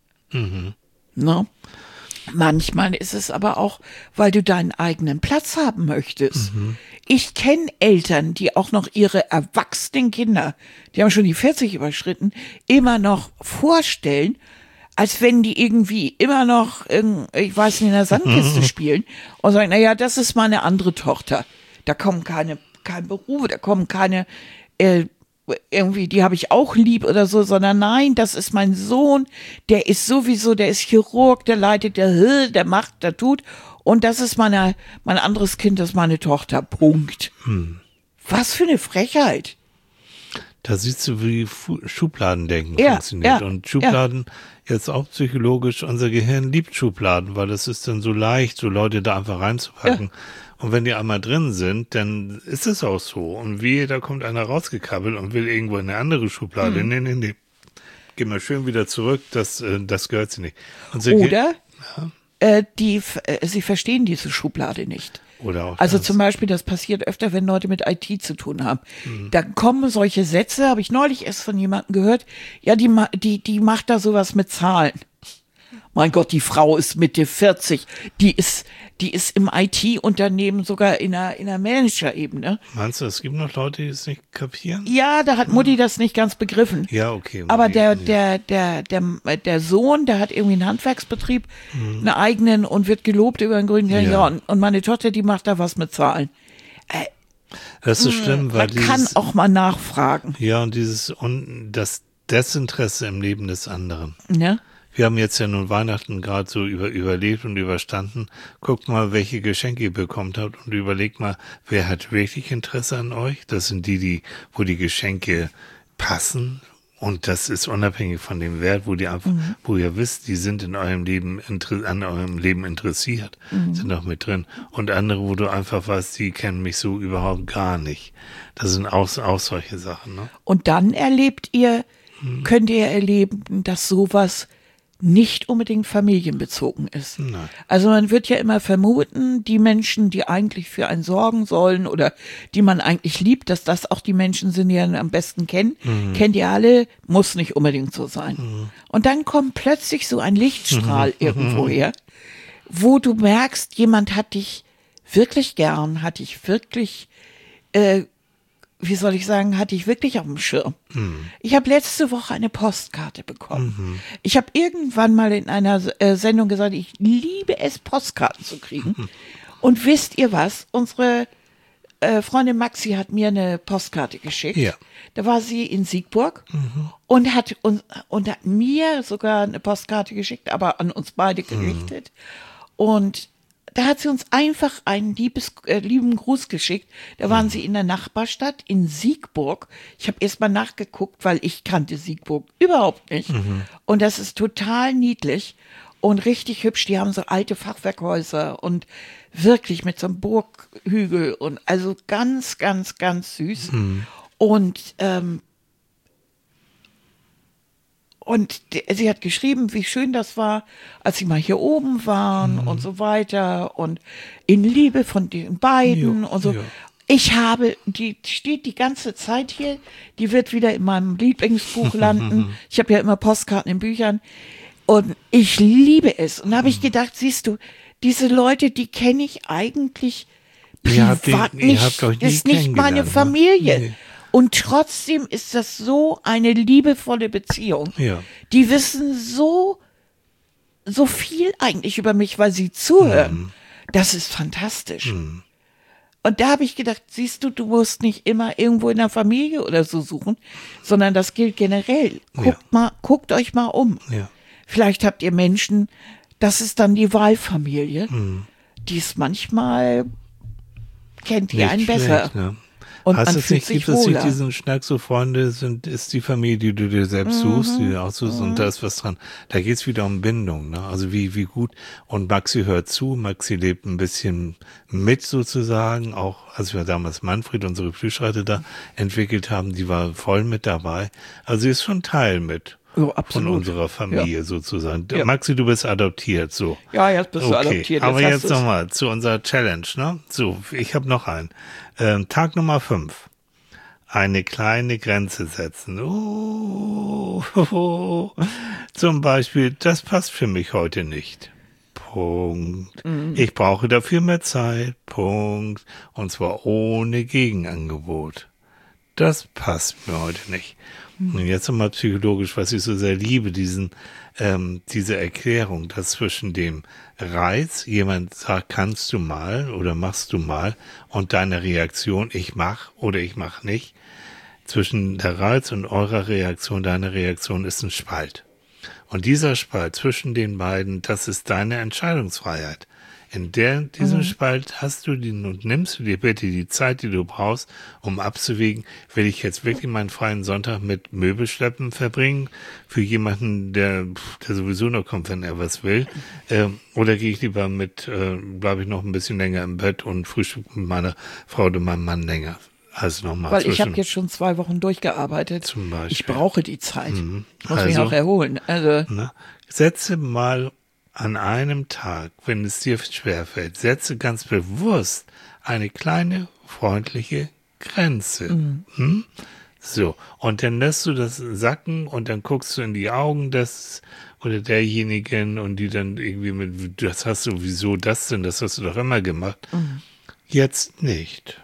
Ne? Manchmal ist es aber auch, weil du deinen eigenen Platz haben möchtest. Ich kenne Eltern, die auch noch ihre erwachsenen Kinder, die haben schon die vierzig überschritten, immer noch vorstellen, als wenn die irgendwie immer noch, in, ich weiß nicht, in der Sandkiste spielen und sagen, naja, das ist meine andere Tochter. Da kommen keine, keine Berufe, da kommen keine, äh, irgendwie, die habe ich auch lieb oder so, sondern nein, das ist mein Sohn, der ist sowieso, der ist Chirurg, der leitet, der, der macht, der tut. Und das ist meine, mein anderes Kind, das ist meine Tochter. Punkt. Hm. Was für eine Frechheit. Da siehst du, wie Fu- Schubladendenken Ja, funktioniert. ja, Und Schubladen, jetzt auch psychologisch, unser Gehirn liebt Schubladen, weil es ist dann so leicht, so Leute da einfach reinzupacken. Und wenn die einmal drin sind, dann ist es auch so. Und wie, da kommt einer rausgekabbelt und will irgendwo in eine andere Schublade. Hm. Nee, nee, nee. Geh mal schön wieder zurück, das, äh, das gehört sie nicht. Unser Ge- Oder äh, die, f- äh, sie verstehen diese Schublade nicht. Oder auch Also das. zum Beispiel, das passiert öfter, wenn Leute mit I T zu tun haben. Dann kommen solche Sätze, habe ich neulich erst von jemandem gehört, ja, die, ma- die, die macht da sowas mit Zahlen. Mein Gott, die Frau ist Mitte vierzig, die ist, die ist im I T-Unternehmen sogar in einer, in einer Manager-Ebene. Meinst du, es gibt noch Leute, die es nicht kapieren? Ja, da hat Mutti das nicht ganz begriffen. Ja, okay. Aber Mutti, der, ja. der, der, der, der Sohn, der hat irgendwie einen Handwerksbetrieb, einen eigenen und wird gelobt über den grünen ja. Ja. ja. Und, und meine Tochter, die macht da was mit Zahlen. Das ist so schlimm, weil Man kann dieses, auch mal nachfragen. ja, und dieses, und das Desinteresse im Leben des anderen. Ne? Wir haben jetzt ja nun Weihnachten gerade so über, überlebt und überstanden. Guckt mal, welche Geschenke ihr bekommt habt und überlegt mal, wer hat wirklich Interesse an euch? Das sind die, die, wo die Geschenke passen. Und das ist unabhängig von dem Wert, wo die einfach, mhm. wo ihr wisst, die sind in eurem Leben, an eurem Leben interessiert, mhm. sind auch mit drin. Und andere, wo du einfach weißt, die kennen mich so überhaupt gar nicht. Das sind auch, auch solche Sachen, ne? Und dann erlebt ihr, mhm. könnt ihr erleben, dass sowas nicht unbedingt familienbezogen ist. Nein. Also man wird ja immer vermuten, die Menschen, die eigentlich für einen sorgen sollen oder die man eigentlich liebt, dass das auch die Menschen sind, die einen am besten kennen. Mhm. Kennt ihr alle, muss nicht unbedingt so sein. Mhm. Und dann kommt plötzlich so ein Lichtstrahl mhm. irgendwo her, wo du merkst, jemand hat dich wirklich gern, hat dich wirklich äh, wie soll ich sagen, hatte ich wirklich auf dem Schirm. Mhm. Ich habe letzte Woche eine Postkarte bekommen. Mhm. Ich habe irgendwann mal in einer äh, Sendung gesagt, ich liebe es, Postkarten zu kriegen. Mhm. Und wisst ihr was? Unsere äh, Freundin Maxi hat mir eine Postkarte geschickt. Ja. Da war sie in Siegburg mhm. und hat uns und hat mir sogar eine Postkarte geschickt, aber an uns beide gerichtet. Mhm. Und da hat sie uns einfach einen liebes, äh, lieben Gruß geschickt. Da waren mhm. sie in der Nachbarstadt in Siegburg. Ich habe erst mal nachgeguckt, weil ich kannte Siegburg überhaupt nicht. Mhm. Und das ist total niedlich. und richtig hübsch. Die haben so alte Fachwerkhäuser und wirklich mit so einem Burghügel und also ganz, ganz, ganz süß. Mhm. Und ähm, Und die, sie hat geschrieben, wie schön das war, als sie mal hier oben waren Mhm. und so weiter und in Liebe von den beiden Ja, und so. ja. Ich habe, die steht die ganze Zeit hier, die wird wieder in meinem Lieblingsbuch landen. Ich habe ja immer Postkarten in Büchern und ich liebe es. Und da habe ich gedacht, siehst du, diese Leute, die kenne ich eigentlich Ihr habt privat die- ihr nicht. habt euch nie Das ist nicht meine kennengelernt, ne? Familie. Nee. Und trotzdem ist das so eine liebevolle Beziehung. Ja. Die wissen so, so viel eigentlich über mich, weil sie zuhören. Mhm. Das ist fantastisch. Und da habe ich gedacht, siehst du, du musst nicht immer irgendwo in der Familie oder so suchen, sondern das gilt generell. Guckt Ja. mal, guckt euch mal um. Ja. Vielleicht habt ihr Menschen, das ist dann die Wahlfamilie, Mhm. die ist manchmal, kennt ihr Nicht einen besser. schlecht, ne? Und Hast man es fühlt nicht, sich gibt es nicht wohler. diesen Schnack, so Freunde sind, ist die Familie, die du dir selbst suchst, die du aussuchst, und da ist was dran. Da geht's wieder um Bindung, ne? Also wie, wie gut. Und Maxi hört zu, Maxi lebt ein bisschen mit sozusagen, auch als wir damals Manfred, unsere Plüschratte da entwickelt haben, die war voll mit dabei. Also sie ist schon Teil mit. Ja, Von absolut. unserer Familie sozusagen. Ja. Maxi, du bist adoptiert, so. Ja, jetzt bist du Okay, adoptiert. aber hast jetzt du's. nochmal zu unserer Challenge, ne? So, ich habe noch einen. Ähm, Tag Nummer fünf. Eine kleine Grenze setzen. Oh, zum Beispiel, das passt für mich heute nicht. Punkt. Ich brauche dafür mehr Zeit. Punkt. Und zwar ohne Gegenangebot. Das passt mir heute nicht. Und jetzt nochmal psychologisch, was ich so sehr liebe, diesen, ähm, diese Erklärung, dass zwischen dem Reiz, jemand sagt, kannst du mal oder machst du mal, und deine Reaktion, ich mach oder ich mach nicht, zwischen der Reiz und eurer Reaktion, deine Reaktion ist ein Spalt. Und dieser Spalt zwischen den beiden, das ist deine Entscheidungsfreiheit. In der, diesem Mhm. Spalt hast du den und nimmst du dir bitte die Zeit, die du brauchst, um abzuwägen, will ich jetzt wirklich meinen freien Sonntag mit Möbelschleppen verbringen, für jemanden, der, der sowieso noch kommt, wenn er was will, ähm, oder gehe ich lieber mit, äh, bleibe ich noch ein bisschen länger im Bett und frühstück mit meiner Frau oder meinem Mann länger. Also nochmal Weil ich zwischen, habe jetzt schon zwei Wochen durchgearbeitet. Zum Beispiel. Ich brauche die Zeit. Mhm. Muss mich Also- auch erholen. Also, ne? Setze mal an einem Tag, wenn es dir schwerfällt, setze ganz bewusst eine kleine, freundliche Grenze. Hm? So, und dann lässt du das sacken und dann guckst du in die Augen des oder derjenigen und die dann irgendwie mit, das hast du, wieso das denn, das hast du doch immer gemacht. Jetzt nicht.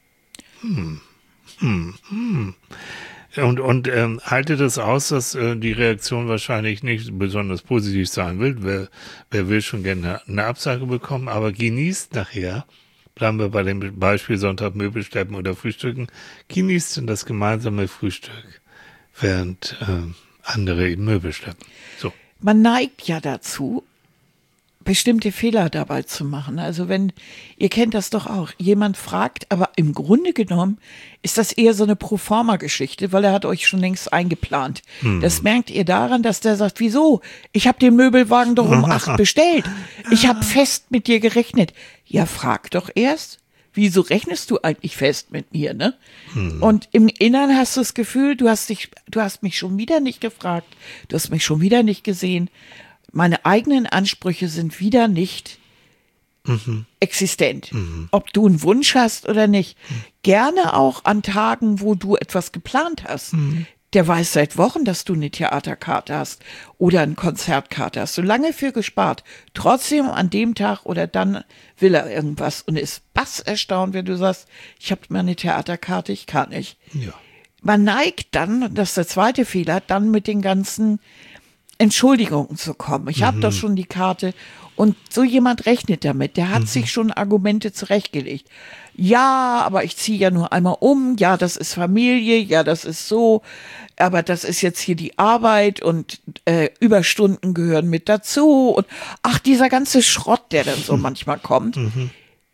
Hm. Hm. Hm. Und, und ähm, halte das aus, dass äh, die Reaktion wahrscheinlich nicht besonders positiv sein will. Wer, wer will schon gerne eine Absage bekommen, aber genießt nachher, bleiben wir bei dem Beispiel Sonntag Möbelschleppen oder Frühstücken, genießt denn das gemeinsame Frühstück, während äh, andere eben Möbel schleppen. So. man neigt ja dazu, bestimmte Fehler dabei zu machen. Also wenn, ihr kennt das doch auch, jemand fragt, aber im Grunde genommen ist das eher so eine Proforma-Geschichte, weil er hat euch schon längst eingeplant. Das merkt ihr daran, dass der sagt, wieso? Ich habe den Möbelwagen doch um acht bestellt. Ich habe fest mit dir gerechnet. Ja, frag doch erst. Wieso rechnest du eigentlich fest mit mir, ne? Und im Innern hast du das Gefühl, du hast dich, du hast mich schon wieder nicht gefragt, du hast mich schon wieder nicht gesehen. Meine eigenen Ansprüche sind wieder nicht mhm. existent. Mhm. Ob du einen Wunsch hast oder nicht. Mhm. Gerne auch an Tagen, wo du etwas geplant hast. Mhm. Der weiß seit Wochen, dass du eine Theaterkarte hast oder eine Konzertkarte hast. So lange für gespart. Trotzdem an dem Tag oder dann will er irgendwas und ist bass erstaunt, wenn du sagst, ich habe mal eine Theaterkarte, ich kann nicht. Ja. Man neigt dann, das ist der zweite Fehler, dann mit den ganzen Entschuldigungen zu kommen. Ich habe Mhm. doch schon die Karte. Und so jemand rechnet damit. Der hat mhm. sich schon Argumente zurechtgelegt. Ja, aber ich ziehe ja nur einmal um. Ja, das ist Familie. Ja, das ist so. Aber das ist jetzt hier die Arbeit und äh, Überstunden gehören mit dazu. Und ach, dieser ganze Schrott, der dann so manchmal kommt. Mhm.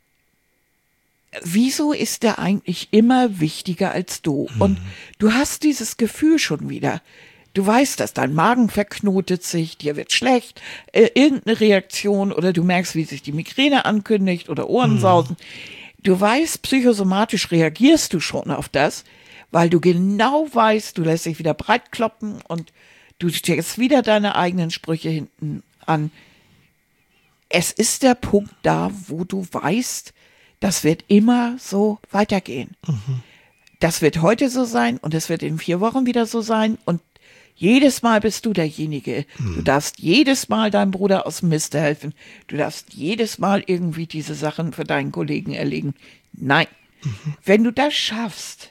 Wieso ist der eigentlich immer wichtiger als du? Mhm. Und du hast dieses Gefühl schon wieder. Du weißt, dass dein Magen verknotet sich, dir wird schlecht, äh, irgendeine Reaktion oder du merkst, wie sich die Migräne ankündigt oder Ohrensausen. Mhm. Du weißt, psychosomatisch reagierst du schon auf das, weil du genau weißt, du lässt dich wieder breit kloppen und du steckst wieder deine eigenen Sprüche hinten an. Es ist der Punkt da, wo du weißt, das wird immer so weitergehen. Mhm. Das wird heute so sein und es wird in vier Wochen wieder so sein und jedes Mal bist du derjenige. Mhm. Du darfst jedes Mal deinem Bruder aus dem Mist helfen. Du darfst jedes Mal irgendwie diese Sachen für deinen Kollegen erlegen. Nein. Mhm. Wenn du das schaffst,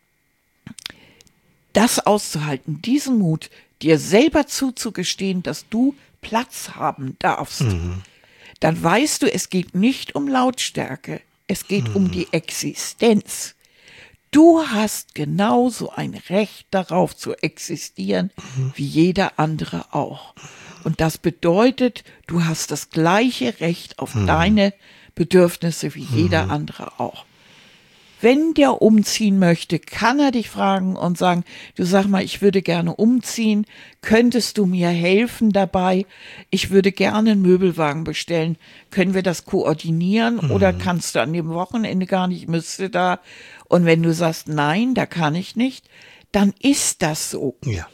das auszuhalten, diesen Mut, dir selber zuzugestehen, dass du Platz haben darfst, mhm. dann weißt du, es geht nicht um Lautstärke. Es geht mhm. um die Existenz. Du hast genauso ein Recht darauf zu existieren, mhm. wie jeder andere auch. Und das bedeutet, du hast das gleiche Recht auf mhm. deine Bedürfnisse wie mhm. jeder andere auch. Wenn der umziehen möchte, kann er dich fragen und sagen, du sag mal, ich würde gerne umziehen, könntest du mir helfen dabei? Ich würde gerne einen Möbelwagen bestellen. Können wir das koordinieren mhm. oder kannst du an dem Wochenende gar nicht, müsste da? Und wenn du sagst, nein, da kann ich nicht, dann ist das so. Ja.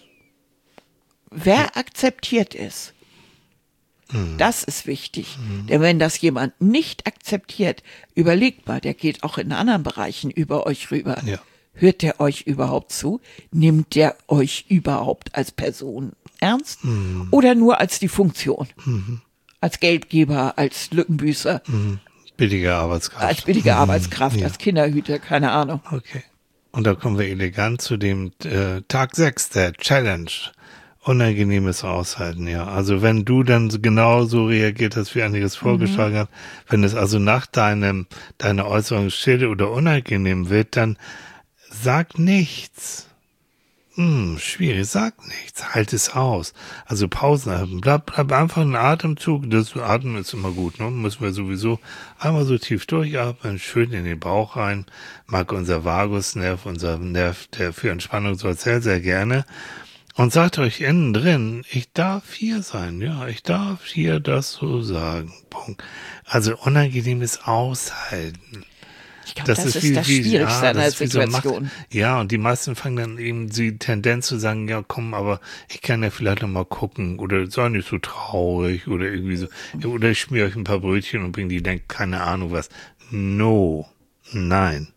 Wer ja. akzeptiert es? Mhm. Das ist wichtig. Mhm. Denn wenn das jemand nicht akzeptiert, überlegt mal, der geht auch in anderen Bereichen über euch rüber. Ja. Hört der euch überhaupt zu? Nimmt der euch überhaupt als Person ernst? Mhm. Oder nur als die Funktion? Mhm. Als Geldgeber, als Lückenbüßer? Mhm. Billige Arbeitskraft. Als billige mhm. Arbeitskraft, ja. als Kinderhüter, keine Ahnung. Okay. Und da kommen wir elegant zu dem äh, Tag sechs der Challenge. Unangenehmes Aushalten, ja. Also wenn du dann genau so reagiert hast, wie einiges vorgeschlagen mhm. hat, wenn es also nach deinem, deiner Äußerung still oder unangenehm wird, dann sag nichts. Hm, schwierig, sag nichts, halt es aus. Also Pausen halten, bleib, bleib einfach ein Atemzug, das Atmen ist immer gut, ne? Müssen wir sowieso einmal so tief durchatmen, schön in den Bauch rein, mag unser Vagusnerv, unser Nerv, der für Entspannung sorgt, sehr, sehr gerne. Und sagt euch innen drin, ich darf hier sein, ja, ich darf hier das so sagen. Punkt. Also unangenehmes Aushalten. Ich glaube, das, das ist wie, das wie, Schwierigste ja, an der Situation. So ja, und die meisten fangen dann eben die Tendenz zu sagen, ja komm, aber ich kann ja vielleicht noch mal gucken oder sei nicht so traurig oder irgendwie so. Oder ich schmier euch ein paar Brötchen und bring die, denkt keine Ahnung was. No, nein.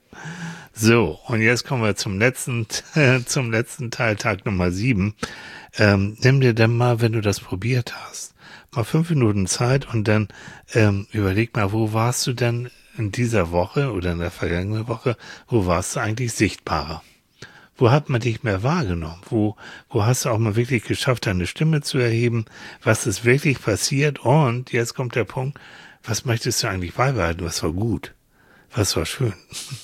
So, und jetzt kommen wir zum letzten, äh, zum letzten Teil, Tag Nummer sieben. Ähm, nimm dir dann mal, wenn du das probiert hast, mal fünf Minuten Zeit und dann ähm, überleg mal, wo warst du denn in dieser Woche oder in der vergangenen Woche, wo warst du eigentlich sichtbarer? Wo hat man dich mehr wahrgenommen? Wo, wo hast du auch mal wirklich geschafft, deine Stimme zu erheben? Was ist wirklich passiert? Und jetzt kommt der Punkt, was möchtest du eigentlich beibehalten? Was war gut? Was war schön.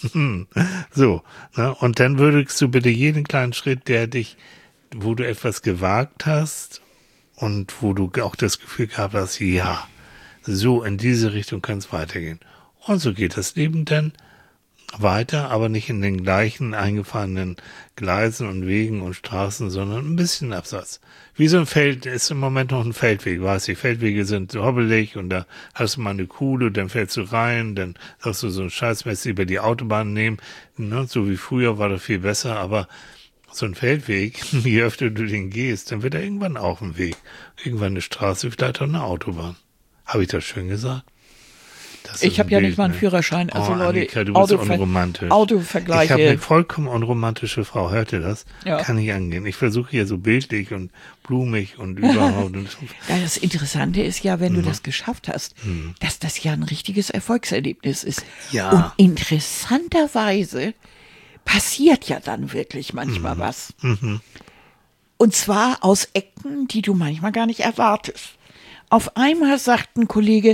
So, ne? Und dann würdest du bitte jeden kleinen Schritt, der dich, wo du etwas gewagt hast und wo du auch das Gefühl gehabt hast, ja, so in diese Richtung kann es weitergehen. Und so geht das Leben dann weiter, aber nicht in den gleichen eingefahrenen Gleisen und Wegen und Straßen, sondern ein bisschen abseits. Wie so ein Feld, ist im Moment noch ein Feldweg, weißt du, die Feldwege sind so hobbelig und da hast du mal eine Kuhle, dann fällst du rein, dann sagst du so ein Scheißmesser über die Autobahn nehmen, ne? So wie früher war das viel besser, aber so ein Feldweg, je öfter du den gehst, dann wird er irgendwann auch ein Weg. Irgendwann eine Straße, vielleicht auch eine Autobahn. Habe ich das schön gesagt? Ich habe ja nicht mal einen Führerschein, also oh, Leute, Annika, du bist Autover- unromantisch. Autovergleiche. Ich habe eine vollkommen unromantische Frau, hört ihr das? Ja. Kann ich angehen. Ich versuche hier so bildlich und blumig und überhaupt. Ja, das Interessante ist ja, wenn mhm. du das geschafft hast, mhm. dass das ja ein richtiges Erfolgserlebnis ist. Ja. Und interessanterweise passiert ja dann wirklich manchmal mhm. was. Mhm. Und zwar aus Ecken, die du manchmal gar nicht erwartest. Auf einmal sagt ein Kollege,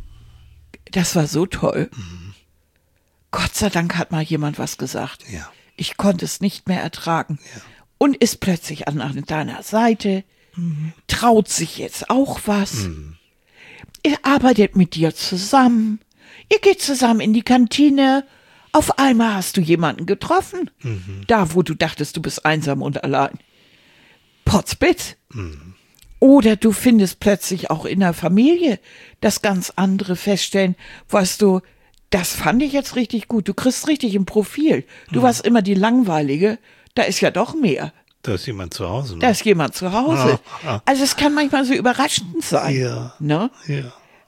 das war so toll. Mhm. Gott sei Dank hat mal jemand was gesagt. Ja. Ich konnte es nicht mehr ertragen. Ja. Und ist plötzlich an, an deiner Seite, mhm. traut sich jetzt auch was. Mhm. Ihr arbeitet mit dir zusammen. Ihr geht zusammen in die Kantine. Auf einmal hast du jemanden getroffen. Mhm. Da, wo du dachtest, du bist einsam und allein. potzbit. Oder du findest plötzlich auch in der Familie, dass ganz andere feststellen, weißt du, das fand ich jetzt richtig gut. Du kriegst richtig ein Profil. Du Mhm. warst immer die Langweilige. Da ist ja doch mehr. Da ist jemand zu Hause. Ne? Da ist jemand zu Hause. Ah, ah. Also es kann manchmal so überraschend sein. Ja. Ne? Ja.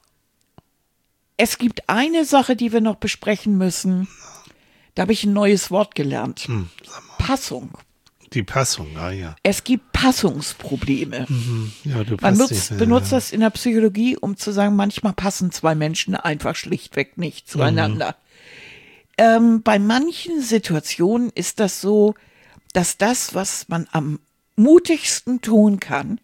Es gibt eine Sache, die wir noch besprechen müssen. Da habe ich ein neues Wort gelernt. Hm, sag mal. Passung. Die Passung, ah ja. Es gibt Passungsprobleme. Mhm. Ja, du Man passt nutzt, nicht mehr, benutzt ja. das in der Psychologie, um zu sagen, manchmal passen zwei Menschen einfach schlichtweg nicht zueinander. Ähm, bei manchen Situationen ist das so, dass das, was man am mutigsten tun kann,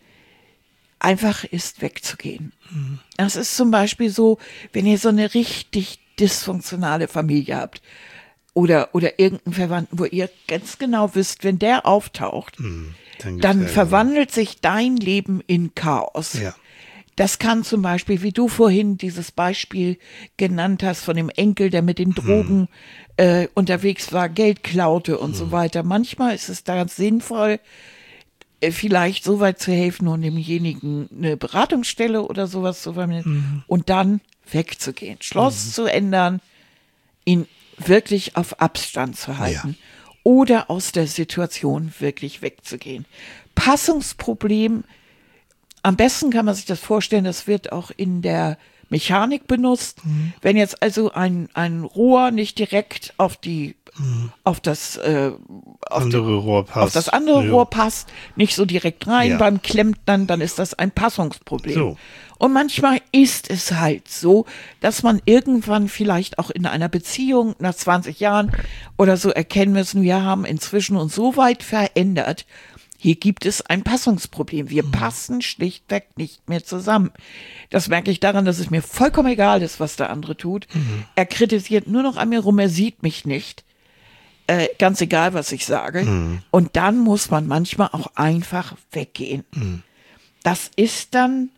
einfach ist, wegzugehen. Mhm. Das ist zum Beispiel so, wenn ihr so eine richtig dysfunktionale Familie habt oder, oder irgendeinen Verwandten, wo ihr ganz genau wisst, wenn der auftaucht, Mhm. Dann, dann gibt's verwandelt sich dein Leben in Chaos. Ja. Das kann zum Beispiel, wie du vorhin dieses Beispiel genannt hast von dem Enkel, der mit den Drogen äh, unterwegs war, Geld klaute und so weiter. Manchmal ist es da ganz sinnvoll, äh, vielleicht so weit zu helfen und demjenigen eine Beratungsstelle oder sowas zu vermitteln und dann wegzugehen, Schloss zu ändern, ihn wirklich auf Abstand zu halten oder aus der Situation wirklich wegzugehen. Passungsproblem, am besten kann man sich das vorstellen, das wird auch in der Mechanik benutzt. Wenn jetzt also ein, ein Rohr nicht direkt auf die, auf das, äh, auf, die, andere Rohr passt. auf das andere Ja. Rohr passt, nicht so direkt rein Ja. beim Klempnern, dann ist das ein Passungsproblem. So. Und manchmal ist es halt so, dass man irgendwann vielleicht auch in einer Beziehung nach zwanzig Jahren oder so erkennen müssen, wir haben inzwischen uns so weit verändert, hier gibt es ein Passungsproblem. Wir passen schlichtweg nicht mehr zusammen. Das merke ich daran, dass es mir vollkommen egal ist, was der andere tut. Er kritisiert nur noch an mir rum, er sieht mich nicht. Äh, ganz egal, was ich sage. Und dann muss man manchmal auch einfach weggehen. Das ist dann,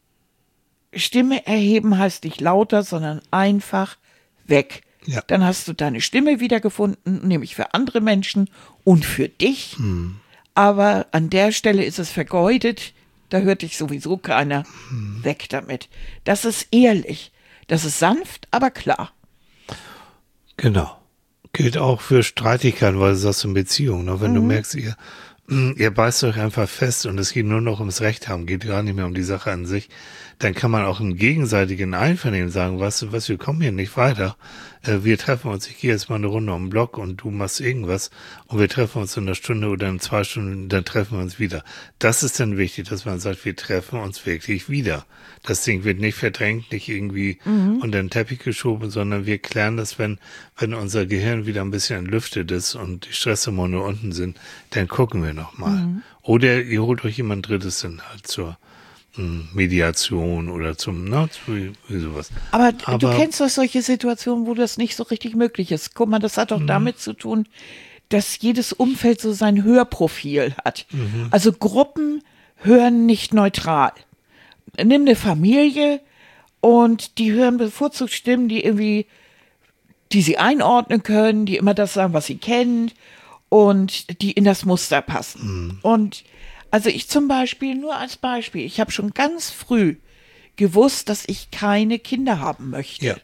Stimme erheben heißt nicht lauter, sondern einfach weg. Ja. Dann hast du deine Stimme wiedergefunden, nämlich für andere Menschen und für dich. Aber an der Stelle ist es vergeudet, da hört dich sowieso keiner. Weg damit. Das ist ehrlich. Das ist sanft, aber klar. Genau. Gilt auch für Streitigkeiten, weil du sagst in Beziehungen. Ne? Wenn du merkst, ihr, ihr beißt euch einfach fest und es geht nur noch ums Recht haben, geht gar nicht mehr um die Sache an sich, dann kann man auch im gegenseitigen Einvernehmen sagen, weißt du was, wir kommen hier nicht weiter. Äh, wir treffen uns, ich gehe jetzt mal eine Runde um den Block und du machst irgendwas und wir treffen uns in einer Stunde oder in zwei Stunden, dann treffen wir uns wieder. Das ist dann wichtig, dass man sagt, wir treffen uns wirklich wieder. Das Ding wird nicht verdrängt, nicht irgendwie unter den Teppich geschoben, sondern wir klären das, wenn, wenn unser Gehirn wieder ein bisschen entlüftet ist und die Stresshormone unten sind, dann gucken wir nochmal. Oder ihr holt euch jemand Drittes dann halt zur Mediation oder zum, na, zu, wie sowas. Aber, Aber- du kennst doch solche Situationen, wo das nicht so richtig möglich ist. Guck mal, das hat doch damit zu tun, dass jedes Umfeld so sein Hörprofil hat. Also Gruppen hören nicht neutral. Nimm eine Familie und die hören bevorzugt Stimmen, die irgendwie, die sie einordnen können, die immer das sagen, was sie kennen und die in das Muster passen. Und also ich zum Beispiel, nur als Beispiel, ich habe schon ganz früh gewusst, dass ich keine Kinder haben möchte. Ja.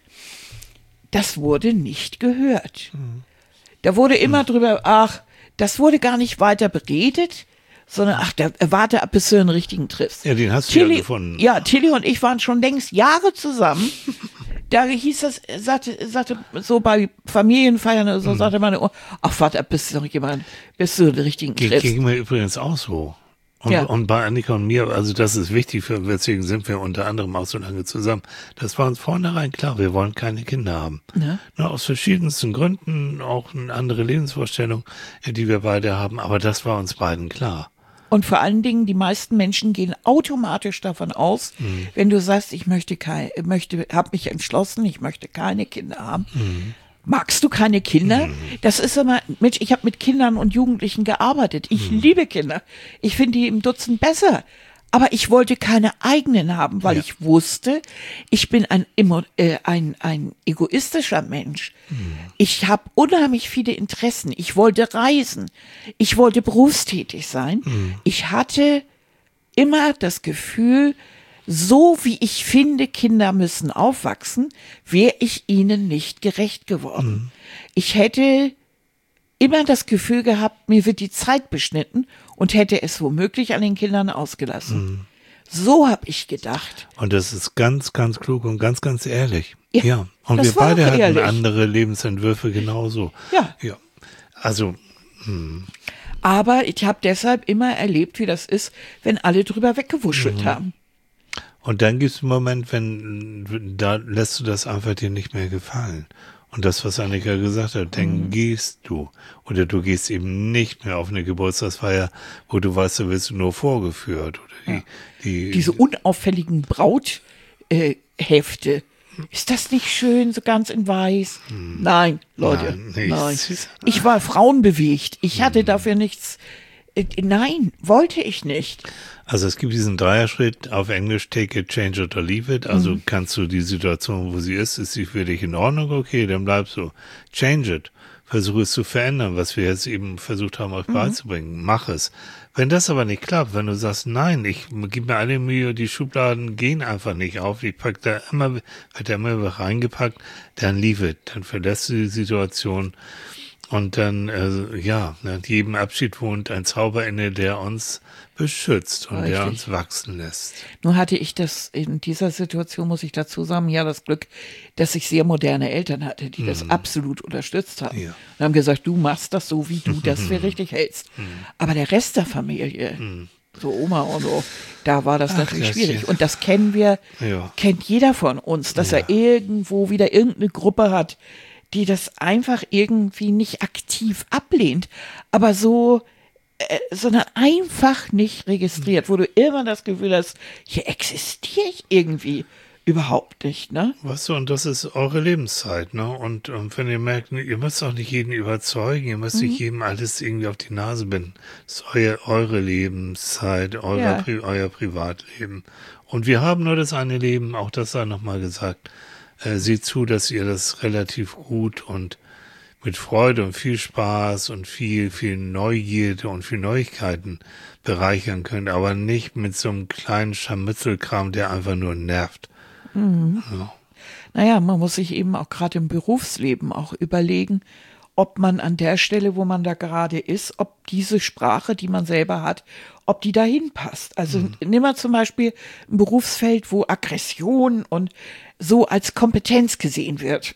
Das wurde nicht gehört. Da wurde immer drüber, ach, das wurde gar nicht weiter beredet, sondern ach, da, warte ab, bis du den richtigen triffst. Ja, den hast du ja Tilly, gefunden. Ja, Tilly und ich waren schon längst Jahre zusammen. Da hieß das, sagte, sagte so bei Familienfeiern oder so, sagte meine Ohr, ach, warte ab, bis du noch jemand, bis du den richtigen Ge- triffst. Ging mir übrigens auch so. Und, Ja. und bei Annika und mir, also das ist wichtig, für, deswegen sind wir unter anderem auch so lange zusammen. Das war uns vornherein klar, wir wollen keine Kinder haben. Ja. Na, aus verschiedensten Gründen, auch eine andere Lebensvorstellung, äh, die wir beide haben, aber das war uns beiden klar. Und vor allen Dingen, die meisten Menschen gehen automatisch davon aus, Mhm. wenn du sagst, ich möchte keine, möchte, habe mich entschlossen, ich möchte keine Kinder haben. Mhm. Magst du keine Kinder? Das ist immer, Mensch, ich habe mit Kindern und Jugendlichen gearbeitet. Ich Mhm. liebe Kinder. Ich finde die im Dutzend besser Aber ich wollte keine eigenen haben, weil Ja. ich wusste, ich bin ein, emo- äh, ein, ein egoistischer Mensch. Mhm. Ich habe unheimlich viele Interessen. Ich wollte reisen. Ich wollte berufstätig sein. Mhm. Ich hatte immer das Gefühl, so wie ich finde, Kinder müssen aufwachsen, wäre ich ihnen nicht gerecht geworden. Mhm. Ich hätte immer das Gefühl gehabt, mir wird die Zeit beschnitten und hätte es womöglich an den Kindern ausgelassen. Mhm. So habe ich gedacht. Und das ist ganz, ganz klug und ganz, ganz ehrlich. Ja, Ja. Und das wir war beide auch hatten ehrlich. andere Lebensentwürfe genauso. Ja. Ja. Also, Aber ich habe deshalb immer erlebt, wie das ist, wenn alle drüber weggewuschelt Mhm. haben. und dann gibt es einen Moment, wenn, da lässt du das einfach dir nicht mehr gefallen. Und das, was Annika gesagt hat, dann Mhm. gehst du. Oder du gehst eben nicht mehr auf eine Geburtstagsfeier, wo du weißt, da wirst du nur vorgeführt. Oder die, die, Diese unauffälligen Brauthefte. Äh, Hefte. Ist das nicht schön, so ganz in weiß? Nein, Leute, Nein, nee, nein. es ist- Ich war frauenbewegt. Ich hatte dafür nichts. Äh, nein, wollte ich nicht. Also es gibt diesen Dreierschritt auf Englisch, take it, change it or leave it. Also kannst du die Situation, wo sie ist, ist sie für dich in Ordnung? Okay, dann bleibst du. Change it. Versuche es zu verändern, was wir jetzt eben versucht haben, euch beizubringen. Mach es. Wenn das aber nicht klappt, wenn du sagst, nein, ich gebe mir alle Mühe, die Schubladen gehen einfach nicht auf, ich pack da immer, wird da immer reingepackt, dann leave it. Dann verlässt du die Situation. Und dann, äh, ja, nach jedem Abschied wohnt ein Zauber inne, der uns beschützt und der Richtig. uns wachsen lässt. Nur hatte ich das in dieser Situation, muss ich dazu sagen, ja das Glück, dass ich sehr moderne Eltern hatte, die das absolut unterstützt haben. Ja. Und haben gesagt, du machst das so, wie du das für richtig hältst. Aber der Rest der Familie, so Oma und so, da war das Ach, natürlich Gästchen. schwierig. Und das kennen wir, Ja. kennt jeder von uns, dass er irgendwo wieder irgendeine Gruppe hat, die das einfach irgendwie nicht aktiv ablehnt, aber so, äh, sondern einfach nicht registriert, wo du immer das Gefühl hast, hier existiere ich irgendwie überhaupt nicht, ne? Weißt du, und das ist eure Lebenszeit, ne? Und ähm, wenn ihr merkt, ihr müsst auch nicht jeden überzeugen, ihr müsst nicht jedem alles irgendwie auf die Nase binden. Das ist euer, eure Lebenszeit, euer, Ja. Pri euer Privatleben. Und wir haben nur das eine Leben, auch das sei nochmal gesagt. Äh, seht zu, dass ihr das relativ gut und mit Freude und viel Spaß und viel, viel Neugierde und viel Neuigkeiten bereichern könnt, aber nicht mit so einem kleinen Scharmützelkram, der einfach nur nervt. Ja. Naja, man muss sich eben auch gerade im Berufsleben auch überlegen, ob man an der Stelle, wo man da gerade ist, ob diese Sprache, die man selber hat, ob die dahin passt. Also nimm mal zum Beispiel ein Berufsfeld, wo Aggression und so als Kompetenz gesehen wird.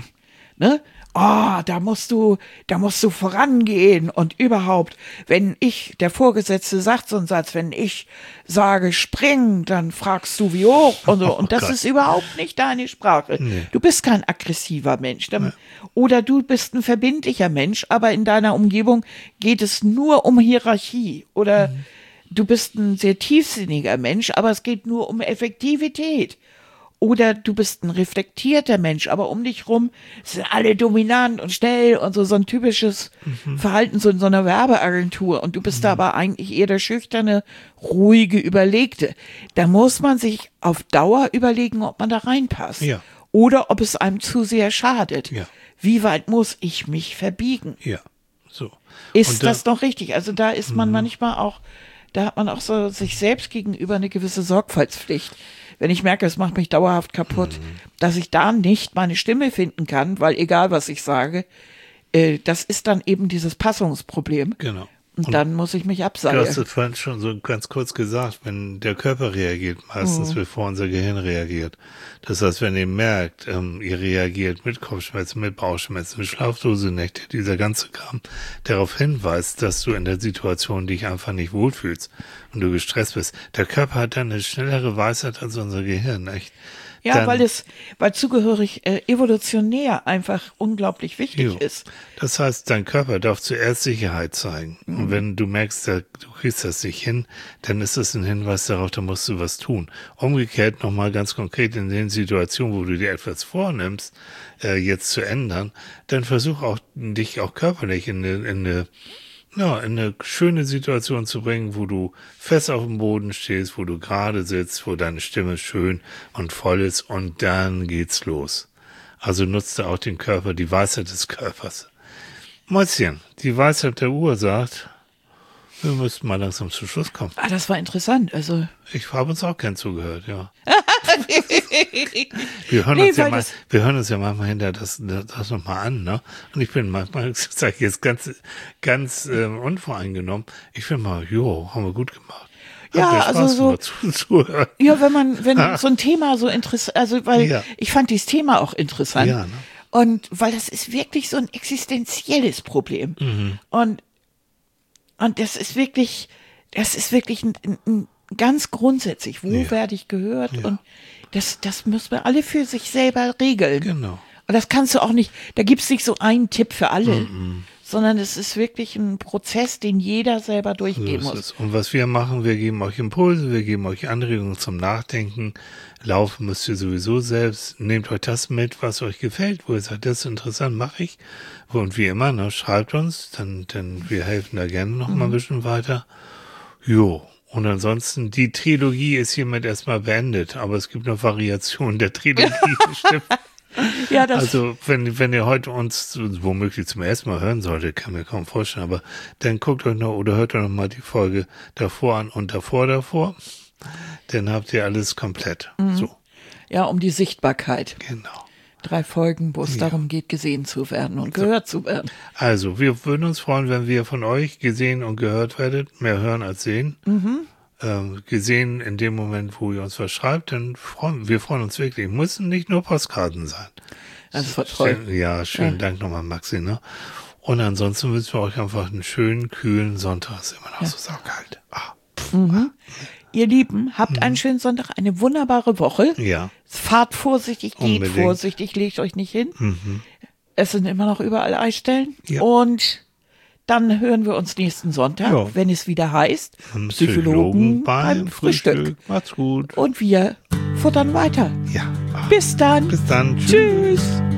Ne? Oh, da musst du, da musst du vorangehen und überhaupt, wenn ich, der Vorgesetzte sagt so einen Satz, wenn ich sage spring, dann fragst du wie hoch und so. Und das Gott. ist überhaupt nicht deine Sprache. Du bist kein aggressiver Mensch. Dann, oder du bist ein verbindlicher Mensch, aber in deiner Umgebung geht es nur um Hierarchie. Oder du bist ein sehr tiefsinniger Mensch, aber es geht nur um Effektivität. Oder du bist ein reflektierter Mensch, aber um dich rum sind alle dominant und schnell und so, so ein typisches Verhalten so in so einer Werbeagentur. Und du bist da aber eigentlich eher der schüchterne, ruhige, überlegte. Da muss man sich auf Dauer überlegen, ob man da reinpasst. Ja. Oder ob es einem zu sehr schadet. Ja. Wie weit muss ich mich verbiegen? Ja, so. Ist Und da- das noch richtig? Also da ist man manchmal auch, da hat man auch so sich selbst gegenüber eine gewisse Sorgfaltspflicht. Wenn ich merke, es macht mich dauerhaft kaputt, dass ich da nicht meine Stimme finden kann, weil egal was ich sage, äh, das ist dann eben dieses Passungsproblem. Genau. Und, dann muss ich mich Du hast abseilen. es vorhin schon so ganz kurz gesagt, wenn der Körper reagiert, meistens bevor unser Gehirn reagiert. Das heißt, wenn ihr merkt, ähm, ihr reagiert mit Kopfschmerzen, mit Bauchschmerzen, mit Schlaflosenächte, dieser ganze Kram darauf hinweist, dass du in der Situation dich einfach nicht wohlfühlst und du gestresst bist. Der Körper hat dann eine schnellere Weisheit als unser Gehirn, echt. Ja, Dann- weil es, weil zugehörig äh, evolutionär einfach unglaublich wichtig Jo. ist. Das heißt, dein Körper darf zuerst Sicherheit zeigen. Und wenn du merkst, da- du kriegst das nicht hin, dann ist das ein Hinweis darauf, da musst du was tun. Umgekehrt nochmal ganz konkret in den Situationen, wo du dir etwas vornimmst, äh, jetzt zu ändern, dann versuch auch, dich auch körperlich in eine, in eine ja, in eine schöne Situation zu bringen, wo du fest auf dem Boden stehst, wo du gerade sitzt, wo deine Stimme schön und voll ist und dann geht's los. Also nutzt du auch den Körper, die Weisheit des Körpers. Mäuschen, die Weisheit der Uhr sagt, wir müssten mal langsam zum Schluss kommen. Ah, das war interessant. Also Ich habe uns auch gern zugehört, ja. wir, hören Nee, uns ja weil mal, das- wir hören uns ja manchmal hinter das, das, das nochmal an, ne? Und ich bin manchmal, sage ich jetzt ganz, ganz ähm, unvoreingenommen, ich finde mal, jo, haben wir gut gemacht. Habt Ja, ihr Spaß also so- gemacht zu, zuhören? Ja, wenn man, wenn so ein Thema so interessant, also weil Ja. ich fand dieses Thema auch interessant. Ja, ne? Und weil das ist wirklich so ein existenzielles Problem. Mhm. Und, und das ist wirklich, das ist wirklich ein, ein, ein ganz grundsätzlich, wo Ja. werde ich gehört? Und das, das müssen wir alle für sich selber regeln. Genau. Und das kannst du auch nicht, da gibt's nicht so einen Tipp für alle, sondern es ist wirklich ein Prozess, den jeder selber So durchgehen ist muss. es. Und was wir machen, wir geben euch Impulse, wir geben euch Anregungen zum Nachdenken. Laufen müsst ihr sowieso selbst. Nehmt euch das mit, was euch gefällt, wo ihr sagt, das ist interessant, mache ich. Und wie immer, ne, schreibt uns, dann, dann wir helfen da gerne noch mal ein bisschen weiter. Jo. Und ansonsten, die Trilogie ist hiermit erstmal beendet, aber es gibt noch Variationen der Trilogie bestimmt. Ja, das, Also, wenn, wenn ihr heute uns womöglich zum ersten Mal hören solltet, kann mir kaum vorstellen, aber dann guckt euch noch oder hört euch noch mal die Folge davor an und davor davor. Dann habt ihr alles komplett. So, ja, um die Sichtbarkeit. genau. Drei Folgen, wo es darum geht, gesehen zu werden und gehört zu werden. Also, wir würden uns freuen, wenn wir von euch gesehen und gehört werdet. Mehr hören als sehen. Ähm, gesehen in dem Moment, wo ihr uns was schreibt, dann freuen wir freuen uns wirklich. Müssen nicht nur Postkarten sein. Das war toll. Ja, schönen Dank nochmal, Maxi, ne? Und ansonsten wünschen wir euch einfach einen schönen, kühlen Sonntag. Ist immer noch so saukalt. Ah. Ihr Lieben, habt einen schönen Sonntag, eine wunderbare Woche. Ja. Fahrt vorsichtig, geht Unbedingt. vorsichtig, legt euch nicht hin. Es sind immer noch überall Eisstellen. Ja. Und dann hören wir uns nächsten Sonntag, Ja. wenn es wieder heißt, Am Psychologen beim Frühstück. Macht's gut. Und wir futtern weiter. Ja. Ah. Bis dann. Bis dann. Tschüss. Tschüss.